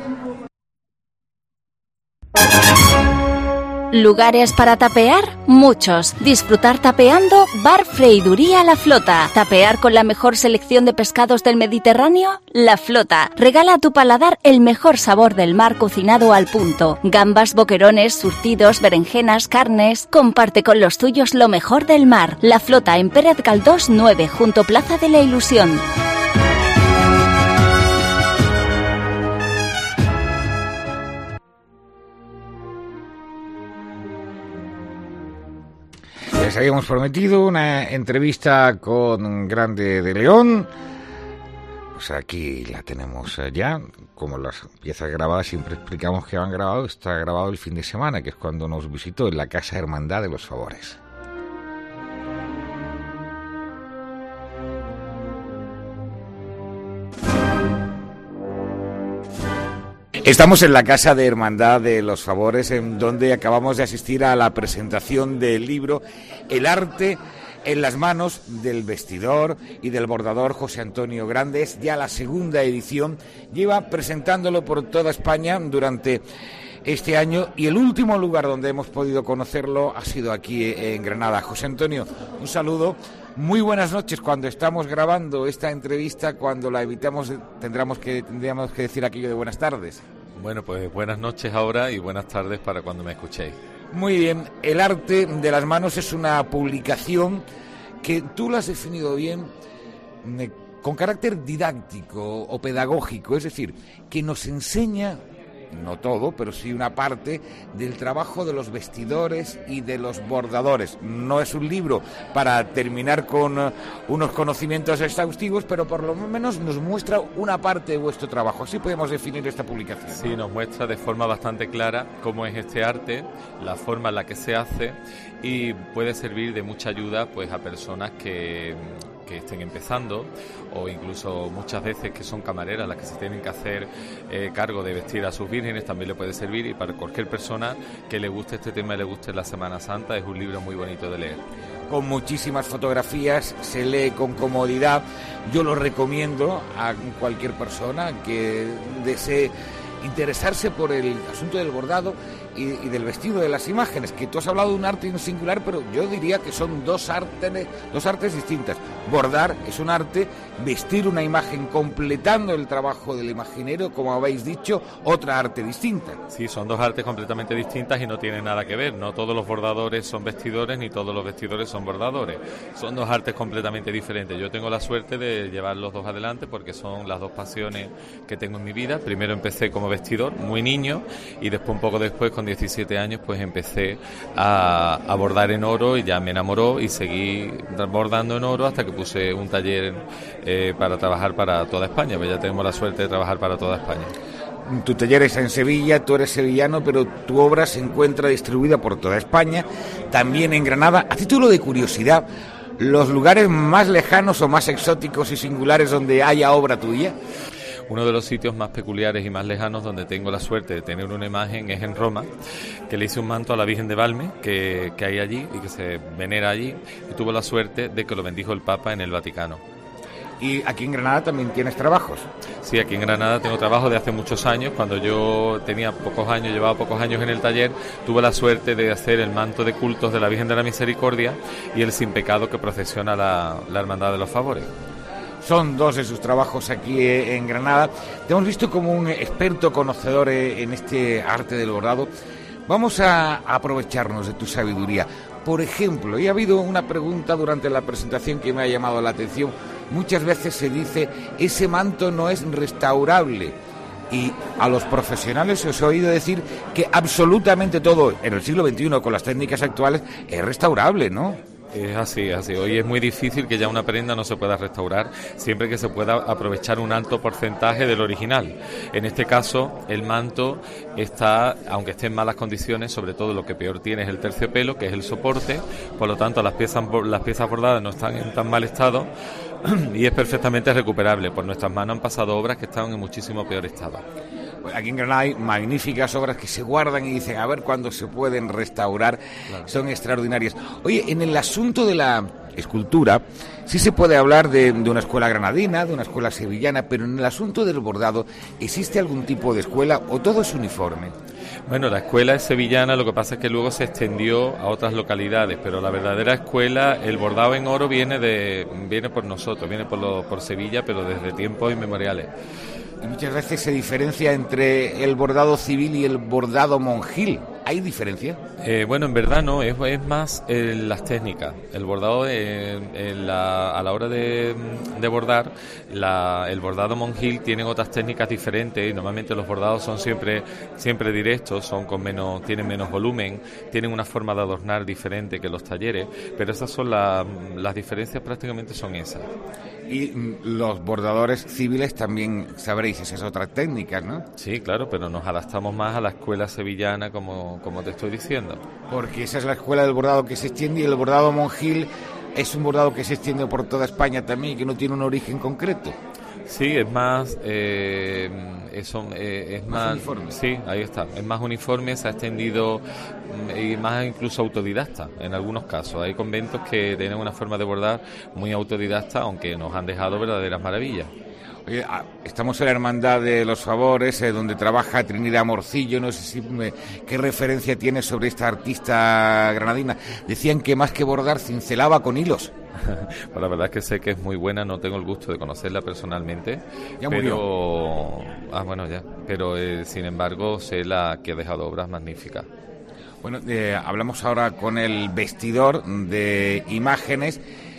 ¿Lugares para tapear? Muchos. Disfrutar tapeando, Bar Freiduría La Flota. ¿Tapear con la mejor selección de pescados del Mediterráneo? La Flota. Regala a tu paladar el mejor sabor del mar cocinado al punto. Gambas, boquerones, surtidos, berenjenas, carnes. Comparte con los tuyos lo mejor del mar. La Flota en Pérez Galdós nueve, junto Plaza de la Ilusión. Les habíamos prometido una entrevista con Grande de León. Pues aquí la tenemos ya. Como las piezas grabadas siempre explicamos que han grabado, está grabado el fin de semana, que es cuando nos visitó en la Casa Hermandad de los Favores. Estamos en la Casa de Hermandad de los Favores, en donde acabamos de asistir a la presentación del libro El arte en las manos del vestidor y del bordador José Antonio Grande. Es ya la segunda edición, lleva presentándolo por toda España durante este año y el último lugar donde hemos podido conocerlo ha sido aquí en Granada. José Antonio, un saludo. Muy buenas noches. Cuando estamos grabando esta entrevista, cuando la evitamos, tendremos que, tendríamos que decir aquello de buenas tardes. Bueno, pues buenas noches ahora y buenas tardes para cuando me escuchéis. Muy bien. El arte de las manos es una publicación que tú lo has definido bien, con carácter didáctico o pedagógico, es decir, que nos enseña, no todo, pero sí una parte del trabajo de los vestidores y de los bordadores. No es un libro para terminar con uh, unos conocimientos exhaustivos, pero por lo menos nos muestra una parte de vuestro trabajo. Así podemos definir esta publicación. Sí, nos muestra de forma bastante clara cómo es este arte, la forma en la que se hace, y puede servir de mucha ayuda pues a personas que que estén empezando, o incluso muchas veces que son camareras las que se tienen que hacer eh, cargo de vestir a sus vírgenes, también le puede servir. Y para cualquier persona que le guste este tema y le guste la Semana Santa, es un libro muy bonito de leer. Con muchísimas fotografías, se lee con comodidad. Yo lo recomiendo a cualquier persona que desee interesarse por el asunto del bordado y, y del vestido, de las imágenes, que tú has hablado de un arte en singular, pero yo diría que son dos artes, dos artes distintas. Bordar es un arte, vestir una imagen completando el trabajo del imaginero, como habéis dicho, otra arte distinta. Sí, son dos artes completamente distintas y no tienen nada que ver. No todos los bordadores son vestidores, ni todos los vestidores son bordadores. Son dos artes completamente diferentes. Yo tengo la suerte de llevar los dos adelante porque son las dos pasiones que tengo en mi vida. Primero empecé como vestidor, muy niño, y después, un poco después, con diecisiete años, pues empecé a, a bordar en oro, y ya me enamoró y seguí bordando en oro hasta que puse un taller eh, para trabajar para toda España. Pues ya tenemos la suerte de trabajar para toda España. Tu taller es en Sevilla, tú eres sevillano, pero tu obra se encuentra distribuida por toda España, también en Granada. A título de curiosidad, ¿los lugares más lejanos o más exóticos y singulares donde haya obra tuya? Uno de los sitios más peculiares y más lejanos donde tengo la suerte de tener una imagen es en Roma, que le hice un manto a la Virgen de Valme, que, que hay allí y que se venera allí, y tuvo la suerte de que lo bendijo el Papa en el Vaticano. ¿Y aquí en Granada también tienes trabajos? Sí, aquí en Granada tengo trabajo de hace muchos años. Cuando yo tenía pocos años, llevaba pocos años en el taller, tuve la suerte de hacer el manto de cultos de la Virgen de la Misericordia y el sin pecado que procesiona la, la Hermandad de los Favores. Son dos de sus trabajos aquí en Granada. Te hemos visto como un experto conocedor en este arte del bordado. Vamos a aprovecharnos de tu sabiduría. Por ejemplo, y ha habido una pregunta durante la presentación que me ha llamado la atención. Muchas veces se dice, ese manto no es restaurable. Y a los profesionales os he oído decir que absolutamente todo, en el siglo veintiuno, con las técnicas actuales, es restaurable, ¿no? Es así, es así. Hoy es muy difícil que ya una prenda no se pueda restaurar, siempre que se pueda aprovechar un alto porcentaje del original. En este caso, el manto está, aunque esté en malas condiciones, sobre todo lo que peor tiene es el terciopelo, que es el soporte, por lo tanto las piezas, las piezas bordadas no están en tan mal estado y es perfectamente recuperable. Por nuestras manos han pasado obras que estaban en muchísimo peor estado. Aquí en Granada hay magníficas obras que se guardan y dicen a ver cuándo se pueden restaurar, claro. Son extraordinarias. Oye, en el asunto de la escultura, sí se puede hablar de, de una escuela granadina, de una escuela sevillana, pero en el asunto del bordado, ¿existe algún tipo de escuela o todo es uniforme? Bueno, la escuela es sevillana, lo que pasa es que luego se extendió a otras localidades, pero la verdadera escuela, el bordado en oro viene de viene por nosotros, viene por, lo, por Sevilla, pero desde tiempos inmemoriales. Y muchas veces se diferencia entre el bordado civil y el bordado monjil. ¿Hay diferencia? Eh, bueno, en verdad no, es, es más eh, las técnicas. El bordado, eh, en la, a la hora de, de bordar, la, el bordado monjil tiene otras técnicas diferentes y normalmente los bordados son siempre siempre directos, son con menos, tienen menos volumen, tienen una forma de adornar diferente que los talleres, pero esas son la, las diferencias, prácticamente son esas. Y los bordadores civiles también sabréis esas otras técnicas, ¿no? Sí, claro, pero nos adaptamos más a la escuela sevillana, como, como te estoy diciendo. Porque esa es la escuela del bordado que se extiende, y el bordado monjil es un bordado que se extiende por toda España también y que no tiene un origen concreto. Sí, es más, eh, es, eh, es más, más uniforme. Sí, ahí está, es más uniforme, se ha extendido y más incluso autodidacta en algunos casos. Hay conventos que tienen una forma de bordar muy autodidacta, aunque nos han dejado verdaderas maravillas. Oye, estamos en la Hermandad de los Favores, eh, donde trabaja Trinidad Morcillo. No sé si me, qué referencia tiene sobre esta artista granadina. Decían que más que bordar cincelaba con hilos. Pues la verdad es que sé que es muy buena, no tengo el gusto de conocerla personalmente. Ya pero murió. Ah, bueno, ya. Pero eh, sin embargo sé la que ha dejado obras magníficas. Bueno, eh, hablamos ahora con el vestidor de imágenes.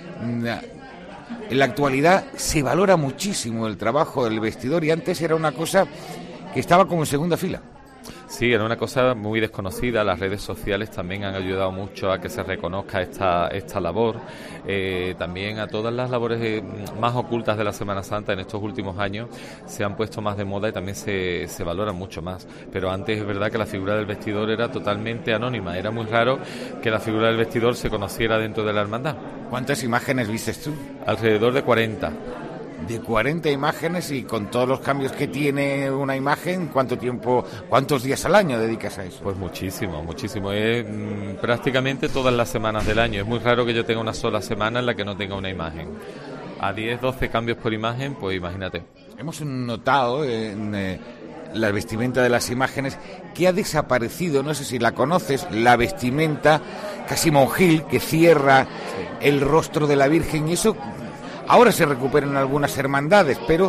En la actualidad se valora muchísimo el trabajo del vestidor y antes era una cosa que estaba como en segunda fila. Sí, era una cosa muy desconocida. Las redes sociales también han ayudado mucho a que se reconozca esta esta labor. Eh, también a todas las labores eh, más ocultas de la Semana Santa en estos últimos años se han puesto más de moda y también se, se valoran mucho más. Pero antes es verdad que la figura del vestidor era totalmente anónima. Era muy raro que la figura del vestidor se conociera dentro de la hermandad. ¿Cuántas imágenes vistes tú? Alrededor de cuarenta. De cuarenta imágenes, y con todos los cambios que tiene una imagen, ¿cuánto tiempo, cuántos días al año dedicas a eso? Pues muchísimo, muchísimo. Es mmm, prácticamente todas las semanas del año. Es muy raro que yo tenga una sola semana en la que no tenga una imagen. A diez, doce cambios por imagen, pues imagínate. Hemos notado en eh, la vestimenta de las imágenes que ha desaparecido, no sé si la conoces, la vestimenta casi monjil que cierra sí. el rostro de la Virgen, y eso ahora se recupera en algunas hermandades, pero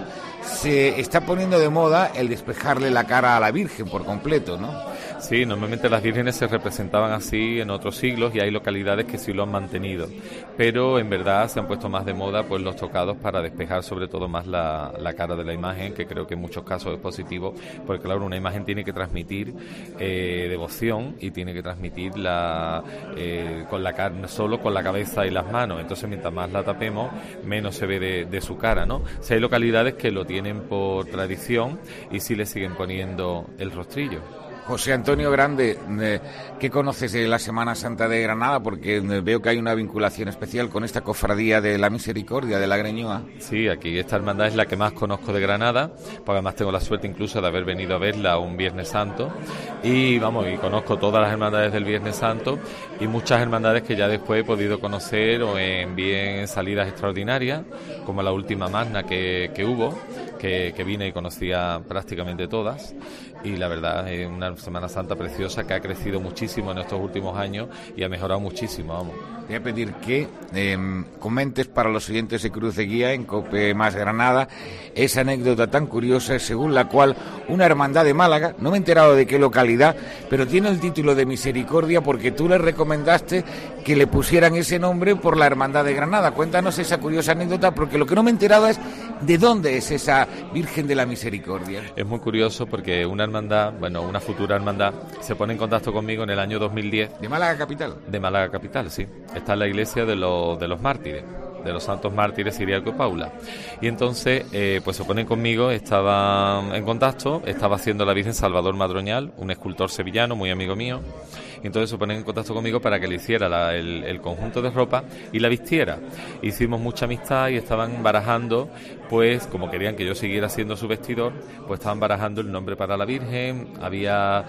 se está poniendo de moda el despejarle la cara a la Virgen por completo, ¿no? Sí, normalmente las vírgenes se representaban así en otros siglos y hay localidades que sí lo han mantenido, pero en verdad se han puesto más de moda pues los tocados para despejar sobre todo más la, la cara de la imagen, que creo que en muchos casos es positivo, porque claro, una imagen tiene que transmitir eh, devoción y tiene que transmitir la eh, con la cara, solo con la cabeza y las manos, entonces mientras más la tapemos menos se ve de, de su cara, ¿no? O sea, hay localidades que lo tienen por tradición y sí le siguen poniendo el rostrillo. José Antonio Grande, eh, ¿qué conoces de la Semana Santa de Granada? Porque eh, veo que hay una vinculación especial con esta cofradía de la Misericordia de la Greñoa. Sí, aquí esta hermandad es la que más conozco de Granada, porque además tengo la suerte incluso de haber venido a verla un Viernes Santo, y vamos, y conozco todas las hermandades del Viernes Santo, y muchas hermandades que ya después he podido conocer o en bien salidas extraordinarias, como la última magna que, que hubo, que, que vine y conocía prácticamente todas, y la verdad es una Semana Santa preciosa que ha crecido muchísimo en estos últimos años y ha mejorado muchísimo, vamos. Te voy a pedir que eh, comentes para los oyentes de Cruz de Guía en COPE Más Granada esa anécdota tan curiosa según la cual una hermandad de Málaga, no me he enterado de qué localidad, pero tiene el título de Misericordia porque tú le recomendaste que le pusieran ese nombre por la hermandad de Granada. Cuéntanos esa curiosa anécdota, porque lo que no me he enterado es de dónde es esa Virgen de la Misericordia. Es muy curioso porque una hermandad hermandad, bueno, una futura hermandad, se pone en contacto conmigo en el año dos mil diez. ¿De Málaga capital? De Málaga capital, sí. Está en la iglesia de los, de los mártires, de los santos mártires Ciriaco y Paula. Y entonces, eh, pues se ponen conmigo, estaba en contacto, estaba haciendo la Virgen Salvador Madroñal, un escultor sevillano, muy amigo mío. Y entonces se ponen en contacto conmigo para que le hiciera la, el, el conjunto de ropa y la vistiera. Hicimos mucha amistad y estaban barajando, pues como querían que yo siguiera siendo su vestidor, pues estaban barajando el nombre para la Virgen. Había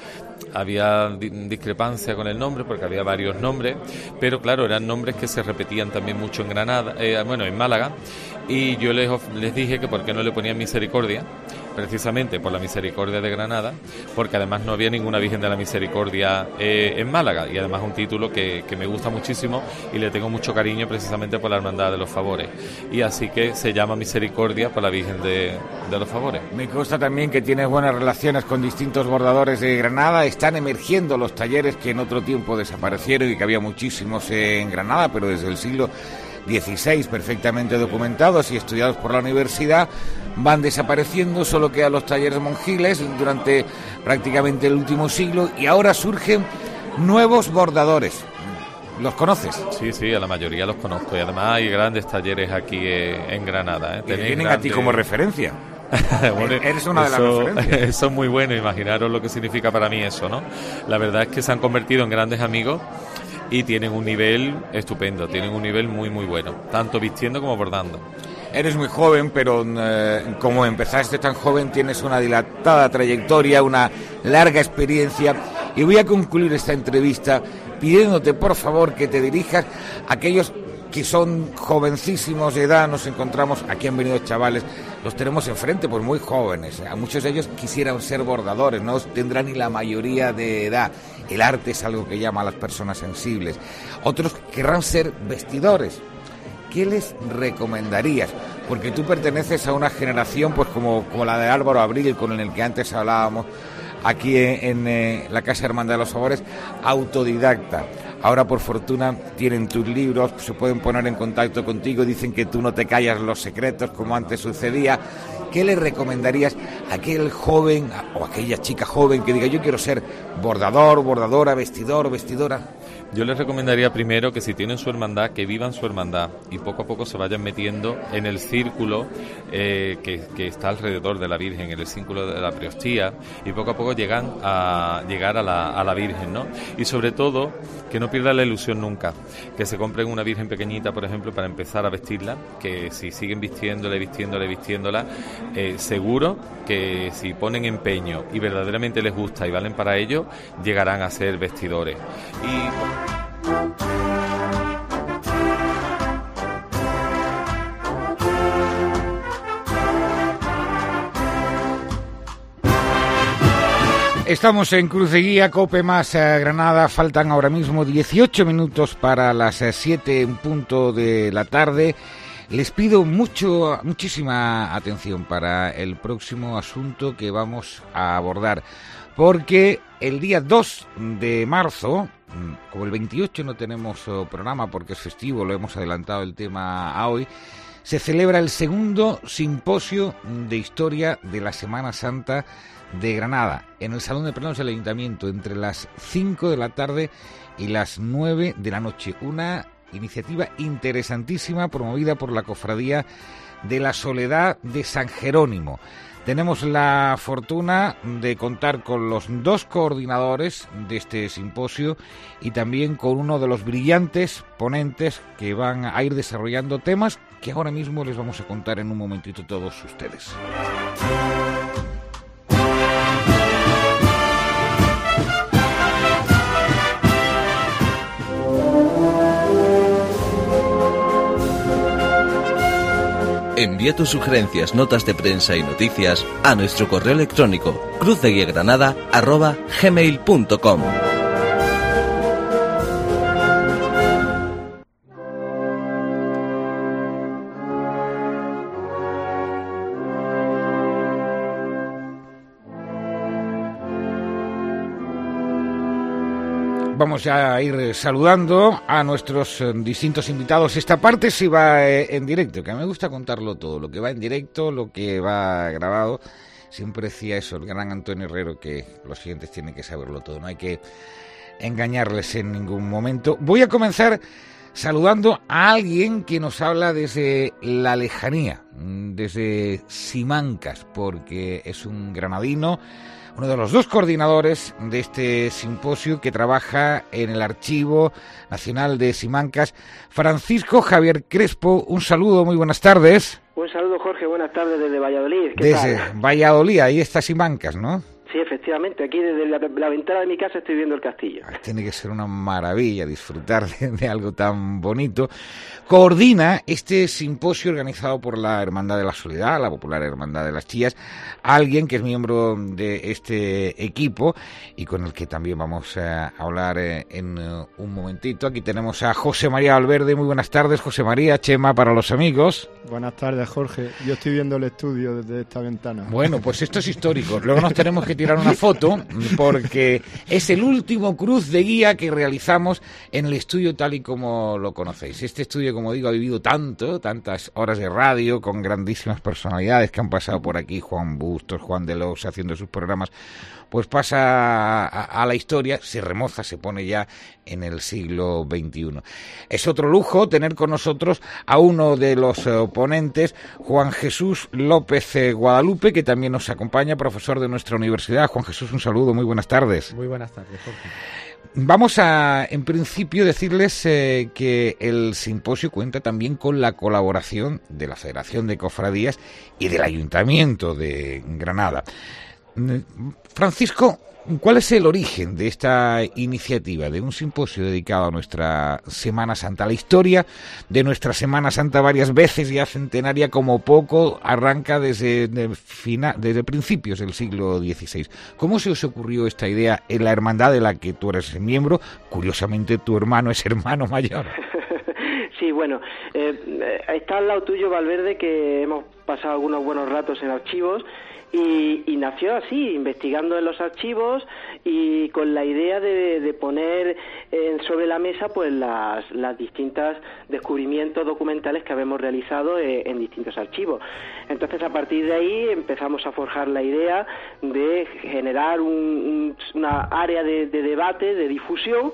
había di- discrepancia con el nombre porque había varios nombres, pero claro, eran nombres que se repetían también mucho en Granada, eh, bueno, en Málaga, y yo les, of- les dije que por qué no le ponían Misericordia, precisamente por la Misericordia de Granada, porque además no había ninguna Virgen de la Misericordia eh, en Málaga, y además un título que, que me gusta muchísimo y le tengo mucho cariño precisamente por la Hermandad de los Favores, y así que se llama Misericordia por la Virgen de, de los Favores. Me consta también que tienes buenas relaciones con distintos bordadores de Granada. Están emergiendo los talleres que en otro tiempo desaparecieron y que había muchísimos en Granada, pero desde el siglo dieciséis perfectamente documentados y estudiados por la universidad, van desapareciendo. Solo quedan los talleres monjiles durante prácticamente el último siglo, y ahora surgen nuevos bordadores. ¿Los conoces? Sí, sí, a la mayoría los conozco, y además hay grandes talleres aquí eh, en Granada. ¿eh? Y Tenéis vienen a ti grandes- como referencia. Bueno, Eres una de las eso, referencias. eso es muy bueno, imaginaros lo que significa para mí eso, ¿no? La verdad es que se han convertido en grandes amigos y tienen un nivel estupendo, tienen un nivel muy muy bueno, tanto vistiendo como bordando. Eres muy joven, pero eh, como empezaste tan joven, tienes una dilatada trayectoria, una larga experiencia, y voy a concluir esta entrevista pidiéndote, por favor, que te dirijas a aquellos que son jovencísimos de edad. Nos encontramos, aquí han venido chavales, los tenemos enfrente, pues muy jóvenes. A muchos de ellos quisieran ser bordadores, no tendrán ni la mayoría de edad. El arte es algo que llama a las personas sensibles. Otros querrán ser vestidores. ¿Qué les recomendarías? Porque tú perteneces a una generación pues como, como la de Álvaro Abril, con el que antes hablábamos, aquí en, en eh, la Casa Hermandad de los Favores, autodidacta. Ahora, por fortuna, tienen tus libros, se pueden poner en contacto contigo, dicen que tú no te callas los secretos como antes sucedía. ¿Qué le recomendarías a aquel joven o aquella chica joven que diga: yo quiero ser bordador, bordadora, vestidor, vestidora? Yo les recomendaría primero que si tienen su hermandad, que vivan su hermandad y poco a poco se vayan metiendo en el círculo eh, que, que está alrededor de la Virgen, en el círculo de la Priostía, y poco a poco llegan a llegar a la, a la Virgen, ¿no? Y sobre todo, que no pierdan la ilusión nunca, que se compren una Virgen pequeñita, por ejemplo, para empezar a vestirla, que si siguen vistiéndola, vistiéndola, vistiéndola, eh, seguro que si ponen empeño y verdaderamente les gusta y valen para ello, llegarán a ser vestidores. Y estamos en Cruz de Guía, Cope más eh, Granada. Faltan ahora mismo dieciocho minutos para las eh, siete en punto de la tarde. Les pido mucho, muchísima atención para el próximo asunto que vamos a abordar, porque el día dos de marzo, como el veintiocho no tenemos oh, programa porque es festivo, lo hemos adelantado el tema a hoy, se celebra el segundo simposio de historia de la Semana Santa de Granada, en el Salón de Plenos del Ayuntamiento, entre las cinco de la tarde y las nueve de la noche. Una iniciativa interesantísima promovida por la Cofradía de la Soledad de San Jerónimo. Tenemos la fortuna de contar con los dos coordinadores de este simposio y también con uno de los brillantes ponentes que van a ir desarrollando temas que ahora mismo les vamos a contar en un momentito todos ustedes. Envía tus sugerencias, notas de prensa y noticias a nuestro correo electrónico cruzdeguiagranada arroba gmail punto com. Vamos ya a ir saludando a nuestros eh, distintos invitados. Esta parte sí va eh, en directo, que a mí me gusta contarlo todo, lo que va en directo, lo que va grabado. Siempre decía eso el gran Antonio Herrero, que los siguientes tienen que saberlo todo, no hay que engañarles en ningún momento. Voy a comenzar saludando a alguien que nos habla desde la lejanía, desde Simancas, porque es un granadino, uno de los dos coordinadores de este simposio que trabaja en el Archivo Nacional de Simancas, Francisco Javier Crespo. Un saludo, muy buenas tardes. Un saludo, Jorge, buenas tardes desde Valladolid. ¿Qué desde tal? Valladolid, ahí está Simancas, ¿no? Sí, efectivamente, aquí desde la, la ventana de mi casa estoy viendo el castillo. Tiene que ser una maravilla disfrutar de, de algo tan bonito. Coordina este simposio organizado por la Hermandad de la Soledad, la popular Hermandad de las Chillas, alguien que es miembro de este equipo y con el que también vamos a hablar en un momentito. Aquí tenemos a José María Valverde. Muy buenas tardes, José María. Chema para los amigos. Buenas tardes, Jorge. Yo estoy viendo el estudio desde esta ventana. Bueno, pues esto es histórico. Luego nos tenemos que tirar una foto porque es el último cruz de guía que realizamos en el estudio tal y como lo conocéis. Este estudio, como digo, ha vivido tanto, tantas horas de radio con grandísimas personalidades que han pasado por aquí, Juan Bustos, Juan de Los, haciendo sus programas, pues pasa a, a la historia, se remoza, se pone ya en el siglo veintiuno. Es otro lujo tener con nosotros a uno de los ponentes, Juan Jesús López Guadalupe, que también nos acompaña, profesor de nuestra universidad. Juan Jesús, un saludo, muy buenas tardes. Muy buenas tardes, Jorge. Vamos a, en principio, decirles eh, que el simposio cuenta también con la colaboración de la Federación de Cofradías y del Ayuntamiento de Granada. Francisco, ¿cuál es el origen de esta iniciativa, de un simposio dedicado a nuestra Semana Santa? La historia de nuestra Semana Santa, varias veces ya centenaria, como poco, arranca desde, de fina, desde principios del siglo dieciséis. ¿Cómo se os ocurrió esta idea en la hermandad de la que tú eres miembro? Curiosamente, tu hermano es hermano mayor. Sí, bueno, eh, está al lado tuyo, Valverde, que hemos pasado algunos buenos ratos en archivos. Y, y nació así, investigando en los archivos y con la idea de, de poner eh, sobre la mesa pues las, las distintas descubrimientos documentales que habíamos realizado eh, en distintos archivos. Entonces, a partir de ahí empezamos a forjar la idea de generar un, un, una área de, de debate, de difusión.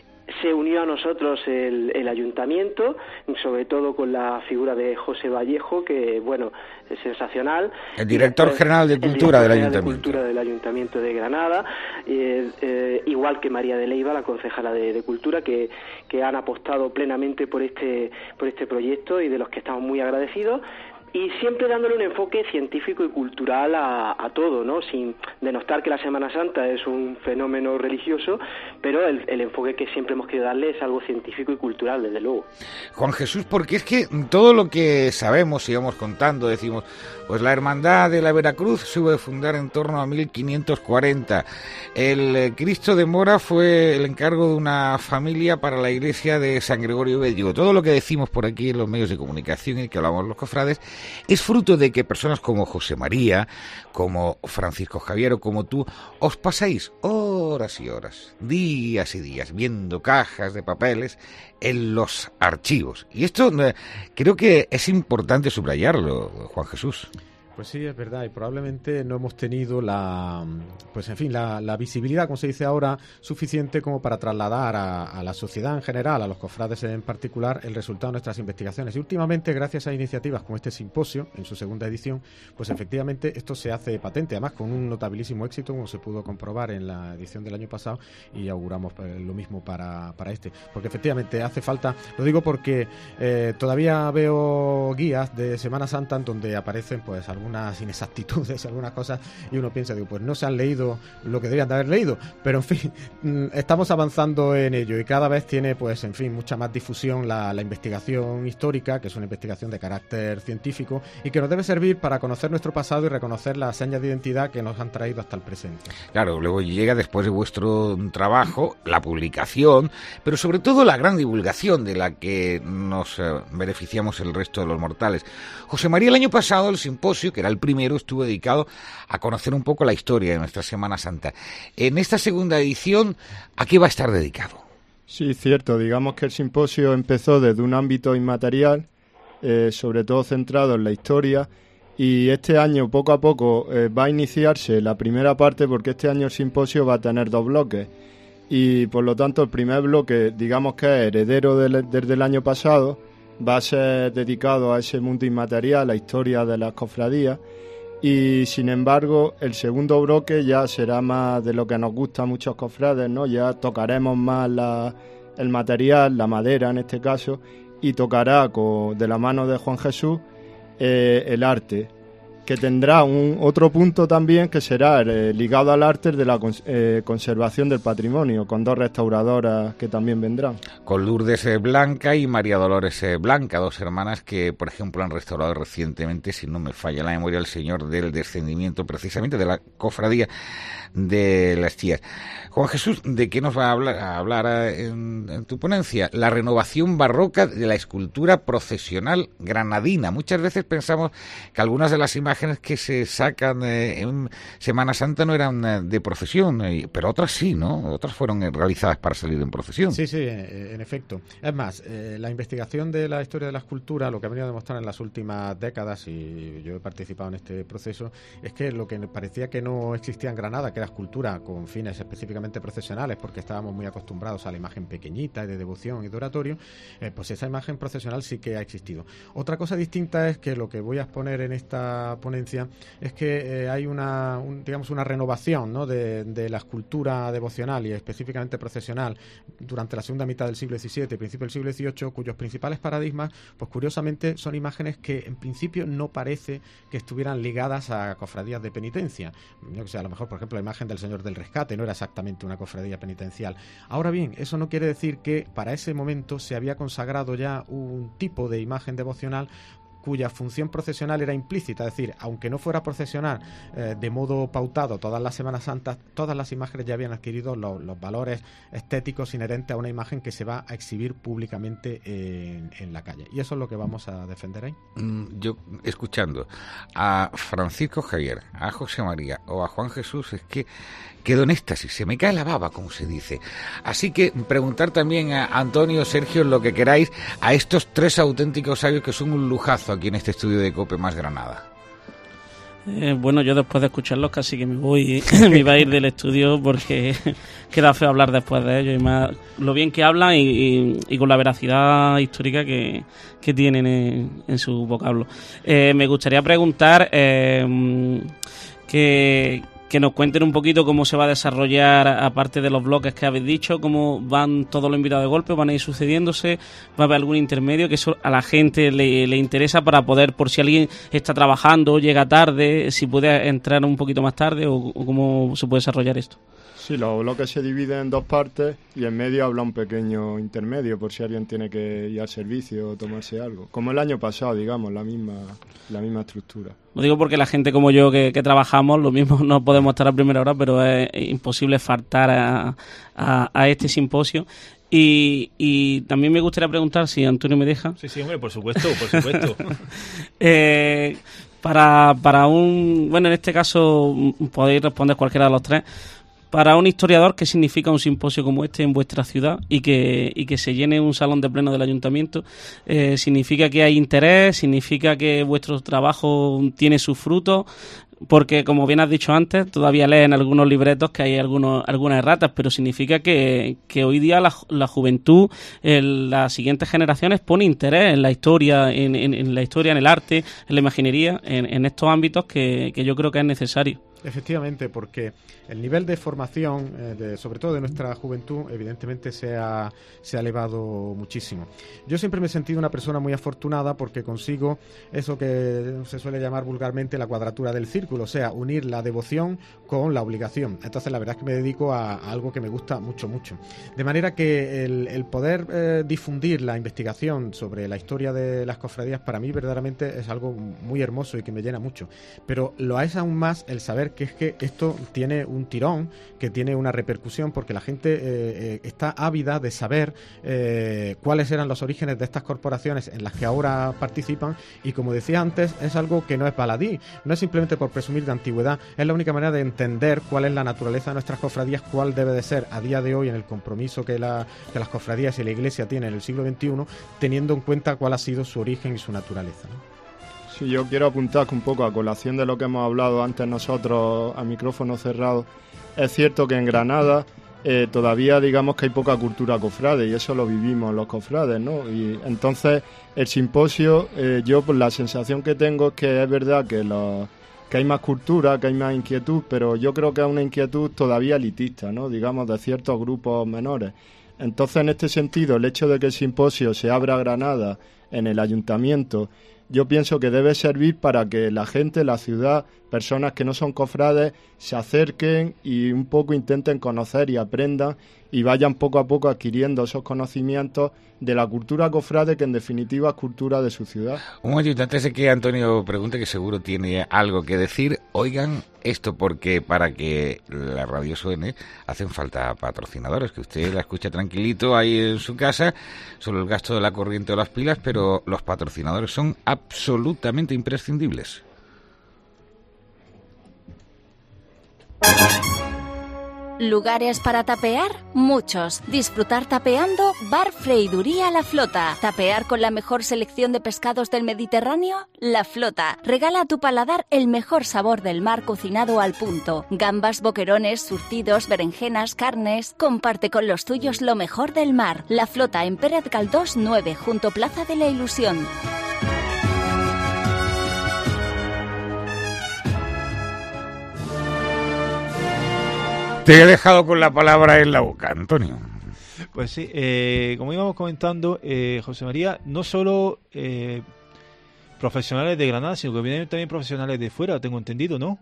Se unió a nosotros el, el ayuntamiento, sobre todo con la figura de José Vallejo, que, bueno, es sensacional. El director después, general de Cultura del Ayuntamiento. de Cultura del Ayuntamiento de Granada, eh, eh, igual que María de Leiva, la concejala de, de Cultura, que, que han apostado plenamente por este, por este proyecto y de los que estamos muy agradecidos. Y siempre dándole un enfoque científico y cultural a, a todo, ¿no? Sin denostar que la Semana Santa es un fenómeno religioso, pero el, el enfoque que siempre hemos querido darle es algo científico y cultural, desde luego. Juan Jesús, porque es que todo lo que sabemos, sigamos contando, decimos, pues la Hermandad de la Veracruz se hubo de fundar en torno a mil quinientos cuarenta. El Cristo de Mora fue el encargo de una familia para la iglesia de San Gregorio Bello. Todo lo que decimos por aquí en los medios de comunicación y que hablamos los cofrades es fruto de que personas como José María, como Francisco Javier o como tú, os pasáis horas y horas, días y días, viendo cajas de papeles en los archivos. Y esto eh, creo que es importante subrayarlo, Juan Jesús. Pues sí, es verdad, y probablemente no hemos tenido la, pues en fin, la, la visibilidad, como se dice ahora, suficiente como para trasladar a, a la sociedad en general, a los cofrades en particular, el resultado de nuestras investigaciones. Y últimamente, gracias a iniciativas como este simposio, en su segunda edición, pues efectivamente esto se hace patente, además con un notabilísimo éxito, como se pudo comprobar en la edición del año pasado, y auguramos lo mismo para, para este. Porque efectivamente hace falta, lo digo porque eh, todavía veo guías de Semana Santa en donde aparecen pues algunas inexactitudes, algunas cosas, y uno piensa, digo, pues no se han leído lo que deberían de haber leído, pero en fin, estamos avanzando en ello y cada vez tiene, pues en fin, mucha más difusión la, la investigación histórica, que es una investigación de carácter científico y que nos debe servir para conocer nuestro pasado y reconocer las señas de identidad que nos han traído hasta el presente. Claro, luego llega después de vuestro trabajo la publicación, pero sobre todo la gran divulgación de la que nos eh, beneficiamos el resto de los mortales. José María, el año pasado el simposio, que era el primero, estuvo dedicado a conocer un poco la historia de nuestra Semana Santa. En esta segunda edición, ¿a qué va a estar dedicado? Sí, cierto. Digamos que el simposio empezó desde un ámbito inmaterial, eh, sobre todo centrado en la historia, Y este año, poco a poco, eh, va a iniciarse la primera parte, porque este año el simposio va a tener dos bloques. Y por lo tanto el primer bloque, digamos que es heredero del, desde el año pasado, va a ser dedicado a ese mundo inmaterial, a la historia de las cofradías. Y sin embargo el segundo bloque ya será más de lo que nos gusta a muchos cofrades, ¿no? Ya tocaremos más la, el material, la madera en este caso, y tocará con, de la mano de Juan Jesús eh, el arte, que tendrá un otro punto también que será eh, ligado al arte de la cons eh, conservación del patrimonio, con dos restauradoras que también vendrán. Con Lourdes eh, Blanca y María Dolores eh, Blanca, dos hermanas que, por ejemplo, han restaurado recientemente, si no me falla la memoria, el Señor del Descendimiento, precisamente de la cofradía de las Tías. Juan Jesús, ¿de qué nos va a hablar, a hablar en, en tu ponencia? La renovación barroca de la escultura procesional granadina. Muchas veces pensamos que algunas de las imágenes que se sacan eh, en Semana Santa no eran eh, de procesión, eh, pero otras sí, ¿no? Otras fueron eh, realizadas para salir en procesión. Sí, sí, eh, en efecto. Es más, eh, la investigación de la historia de la escultura, lo que ha venido a demostrar en las últimas décadas, y yo he participado en este proceso, es que lo que parecía que no existía en Granada, que era escultura con fines específicamente procesionales, porque estábamos muy acostumbrados a la imagen pequeñita y de devoción y de oratorio, eh, pues esa imagen procesional sí que ha existido. Otra cosa distinta es que lo que voy a exponer en esta ponencia es que eh, hay una, un, digamos, una renovación, ¿no?, de, de la escultura devocional y específicamente procesional durante la segunda mitad del siglo diecisiete y principio del siglo dieciocho, cuyos principales paradigmas, pues curiosamente, son imágenes que en principio no parece que estuvieran ligadas a cofradías de penitencia. Yo que sé, a lo mejor, por ejemplo, la imagen del Señor del Rescate no era exactamente una cofradía penitencial. Ahora bien, eso no quiere decir que para ese momento se había consagrado ya un tipo de imagen devocional cuya función procesional era implícita, es decir, aunque no fuera procesional eh, de modo pautado todas las Semanas Santas, todas las imágenes ya habían adquirido los, los valores estéticos inherentes a una imagen que se va a exhibir públicamente en, en la calle. Y eso es lo que vamos a defender ahí. Yo, escuchando a Francisco Javier, a José María o a Juan Jesús, es que quedo en éxtasis, se me cae la baba, como se dice. Así que preguntar también a Antonio, Sergio, lo que queráis, a estos tres auténticos sabios que son un lujazo aquí en este estudio de COPE más Granada. Eh, bueno, yo después de escucharlos casi que me voy, me iba a ir del estudio porque queda feo hablar después de ellos, y más lo bien que hablan y, y, y con la veracidad histórica que, que tienen en, en su vocablo. Eh, me gustaría preguntar eh, que... que nos cuenten un poquito cómo se va a desarrollar, aparte de los bloques que habéis dicho, cómo van todos los invitados de golpe, van a ir sucediéndose, va a haber algún intermedio, que eso a la gente le, le interesa para poder, por si alguien está trabajando, llega tarde, si puede entrar un poquito más tarde, o, o cómo se puede desarrollar esto. Sí, los bloques se dividen en dos partes y en medio habla un pequeño intermedio por si alguien tiene que ir al servicio o tomarse algo. Como el año pasado, digamos, la misma la misma estructura. Lo digo porque la gente como yo que, que trabajamos, lo mismo no podemos estar a primera hora, pero es imposible faltar a, a, a este simposio. Y, y también me gustaría preguntar, si Antonio me deja. Sí, sí, hombre, por supuesto, por supuesto. eh, para, para un... Bueno, en este caso podéis responder cualquiera de los tres. Para un historiador, ¿qué significa un simposio como este en vuestra ciudad y que, y que se llene un salón de pleno del ayuntamiento? Eh, ¿Significa que hay interés? ¿Significa que vuestro trabajo tiene sus frutos? Porque, como bien has dicho antes, todavía leen algunos libretos que hay algunos, algunas erratas, pero significa que, que hoy día la, la juventud, en las siguientes generaciones, pone interés en la historia, en, en, en la historia, en el arte, en la imaginería, en, en estos ámbitos que, que yo creo que es necesario. Efectivamente, porque el nivel de formación, eh, de, sobre todo de nuestra juventud, evidentemente se ha, se ha elevado muchísimo. Yo siempre me he sentido una persona muy afortunada porque consigo eso que se suele llamar vulgarmente la cuadratura del círculo, o sea, unir la devoción con la obligación. Entonces, la verdad es que me dedico a, a algo que me gusta mucho, mucho. De manera que el, el poder eh, difundir la investigación sobre la historia de las cofradías, para mí verdaderamente es algo muy hermoso y que me llena mucho. Pero lo es aún más el saber que es que esto tiene un tirón, que tiene una repercusión, porque la gente eh, eh, está ávida de saber eh, cuáles eran los orígenes de estas corporaciones en las que ahora participan, y como decía antes, es algo que no es baladí, no es simplemente por presumir de antigüedad, es la única manera de entender cuál es la naturaleza de nuestras cofradías, cuál debe de ser a día de hoy en el compromiso que, la, que las cofradías y la Iglesia tienen en el siglo veintiuno, teniendo en cuenta cuál ha sido su origen y su naturaleza, ¿no? Sí, yo quiero apuntar que un poco a colación de lo que hemos hablado antes nosotros a micrófono cerrado. Es cierto que en Granada eh, todavía digamos que hay poca cultura cofrade y eso lo vivimos los cofrades, ¿no? Y entonces el simposio, eh, yo por la sensación que tengo es que es verdad que, los, que hay más cultura, que hay más inquietud, pero yo creo que es una inquietud todavía elitista, ¿no? Digamos de ciertos grupos menores. Entonces en este sentido el hecho de que el simposio se abra a Granada en el ayuntamiento, yo pienso que debe servir para que la gente, la ciudad, personas que no son cofrades, se acerquen y un poco intenten conocer y aprendan y vayan poco a poco adquiriendo esos conocimientos de la cultura cofrade, que en definitiva es cultura de su ciudad. Un momentito, antes de que Antonio pregunte, que seguro tiene algo que decir, oigan esto, porque para que la radio suene hacen falta patrocinadores, que usted la escucha tranquilito ahí en su casa, solo el gasto de la corriente o las pilas, pero los patrocinadores son absolutamente imprescindibles. Lugares para tapear, muchos. Disfrutar tapeando, Bar Freiduría La Flota. Tapear con la mejor selección de pescados del Mediterráneo, La Flota. Regala a tu paladar el mejor sabor del mar cocinado al punto. Gambas, boquerones, surtidos, berenjenas, carnes. Comparte con los tuyos lo mejor del mar. La Flota en Pérez Galdós nueve, junto Plaza de la Ilusión. Te he dejado con la palabra en la boca, Antonio. Pues sí, eh, como íbamos comentando, eh, José María, no solo eh, profesionales de Granada, sino que vienen también profesionales de fuera, tengo entendido, ¿no?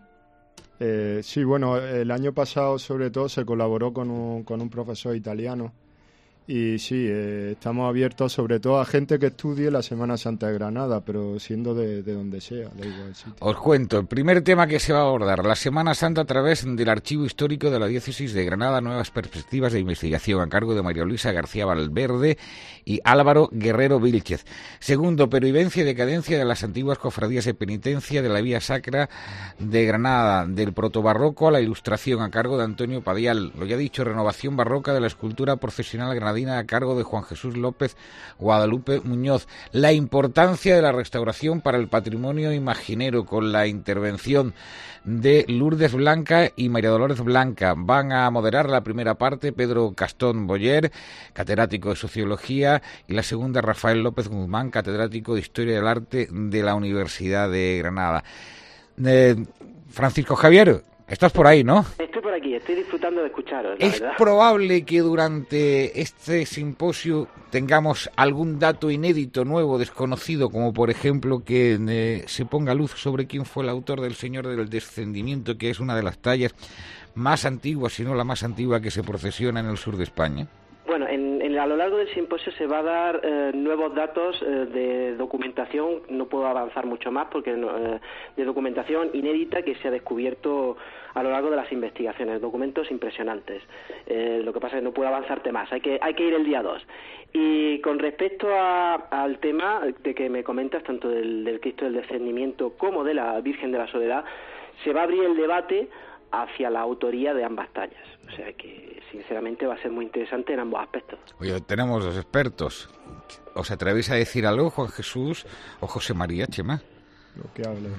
Eh, sí, bueno, el año pasado sobre todo se colaboró con un, con un profesor italiano y sí, eh, estamos abiertos sobre todo a gente que estudie la Semana Santa de Granada, pero siendo de, de donde sea, da igual el sitio. Os cuento, el primer tema que se va a abordar, la Semana Santa a través del Archivo Histórico de la Diócesis de Granada, nuevas perspectivas de investigación, a cargo de María Luisa García Valverde y Álvaro Guerrero Vílchez. Segundo, pervivencia y decadencia de las antiguas cofradías de penitencia de la Vía Sacra de Granada, del protobarroco a la Ilustración, a cargo de Antonio Padial. Lo ya dicho, renovación barroca de la escultura profesional granadina a cargo de Juan Jesús López Guadalupe Muñoz. La importancia de la restauración para el patrimonio imaginero, con la intervención de Lourdes Blanca y María Dolores Blanca. Van a moderar la primera parte Pedro Castón Boyer, catedrático de Sociología, y la segunda Rafael López Guzmán, catedrático de Historia del Arte de la Universidad de Granada. Eh, Francisco Javier, estás por ahí, ¿no? Estoy por aquí, estoy disfrutando de escucharos, la ¿Es verdad. probable que durante este simposio tengamos algún dato inédito, nuevo, desconocido, como por ejemplo que eh, se ponga luz sobre quién fue el autor del Señor del Descendimiento, que es una de las tallas más antiguas, si no la más antigua, que se procesiona en el sur de España? Bueno, en, en, a lo largo del simposio se va a dar eh, nuevos datos eh, de documentación, no puedo avanzar mucho más porque no, eh, de documentación inédita que se ha descubierto a lo largo de las investigaciones, documentos impresionantes. Eh, lo que pasa es que no puedo avanzarte más, hay que hay que ir el día dos. Y con respecto a, al tema de que me comentas, tanto del, del Cristo del Descendimiento como de la Virgen de la Soledad, se va a abrir el debate hacia la autoría de ambas tallas. O sea que, sinceramente, va a ser muy interesante en ambos aspectos. Oye, tenemos dos expertos. ¿Os atrevéis a decir algo, Juan Jesús o José María, Chema? Lo que hable.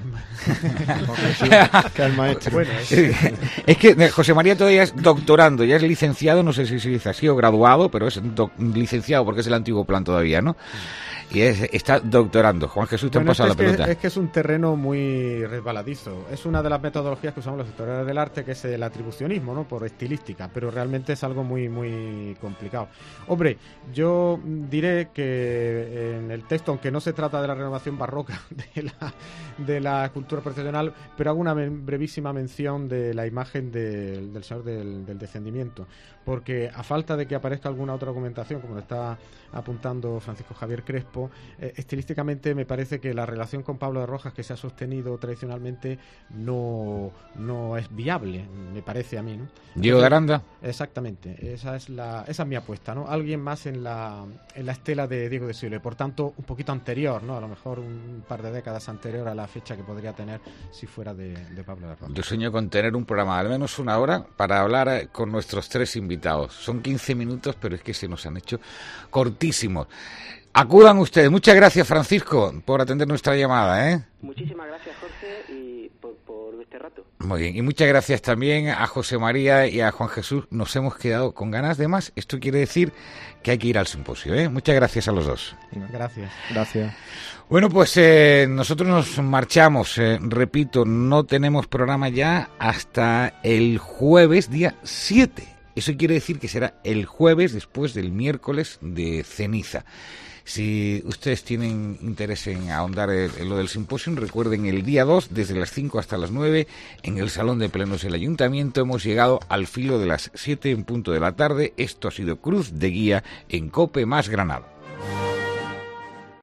Que el maestro. Bueno, es... es que José María todavía es doctorando, ya es licenciado, no sé si se dice así o graduado, pero es do- licenciado porque es el antiguo plan todavía, ¿no? Y es, está doctorando. Juan Jesús, te bueno, han pasado es la pelota. Que, es que es un terreno muy resbaladizo. Es una de las metodologías que usamos los historiadores del arte, que es el atribucionismo, ¿no? Por estilística, pero realmente es algo muy, muy complicado. Hombre, yo diré que en el texto, aunque no se trata de la renovación barroca de la, de la cultura profesional, pero hago una brevísima mención de la imagen de, del Señor del, del Descendimiento, porque a falta de que aparezca alguna otra documentación, como lo está apuntando Francisco Javier Crespo, eh, estilísticamente me parece que la relación con Pablo de Rojas que se ha sostenido tradicionalmente no, no es viable, me parece a mí, ¿no? Diego de Aranda. Exactamente, esa es la esa es mi apuesta, ¿no? Alguien más en la en la estela de Diego de Sioule, por tanto un poquito anterior, ¿no? A lo mejor un par de décadas anterior inferior a la fecha que podría tener si fuera de, de Pablo de Roca. Yo sueño con tener un programa de al menos una hora para hablar con nuestros tres invitados. Son quince minutos, pero es que se nos han hecho cortísimos. Acudan ustedes. Muchas gracias, Francisco, por atender nuestra llamada, ¿eh? Muchísimas gracias, Jorge, y por, por este rato. Muy bien, y muchas gracias también a José María y a Juan Jesús. Nos hemos quedado con ganas de más. Esto quiere decir que hay que ir al simposio, ¿eh? Muchas gracias a los dos. Gracias. Gracias. Bueno, pues eh, nosotros nos marchamos. Eh, repito, no tenemos programa ya hasta el jueves, día siete. Eso quiere decir que será el jueves después del miércoles de ceniza. Si ustedes tienen interés en ahondar en lo del simposio, recuerden, el día dos, desde las cinco hasta las nueve, en el Salón de Plenos del Ayuntamiento. Hemos llegado al filo de las siete en punto de la tarde. Esto ha sido Cruz de Guía en COPE más Granada.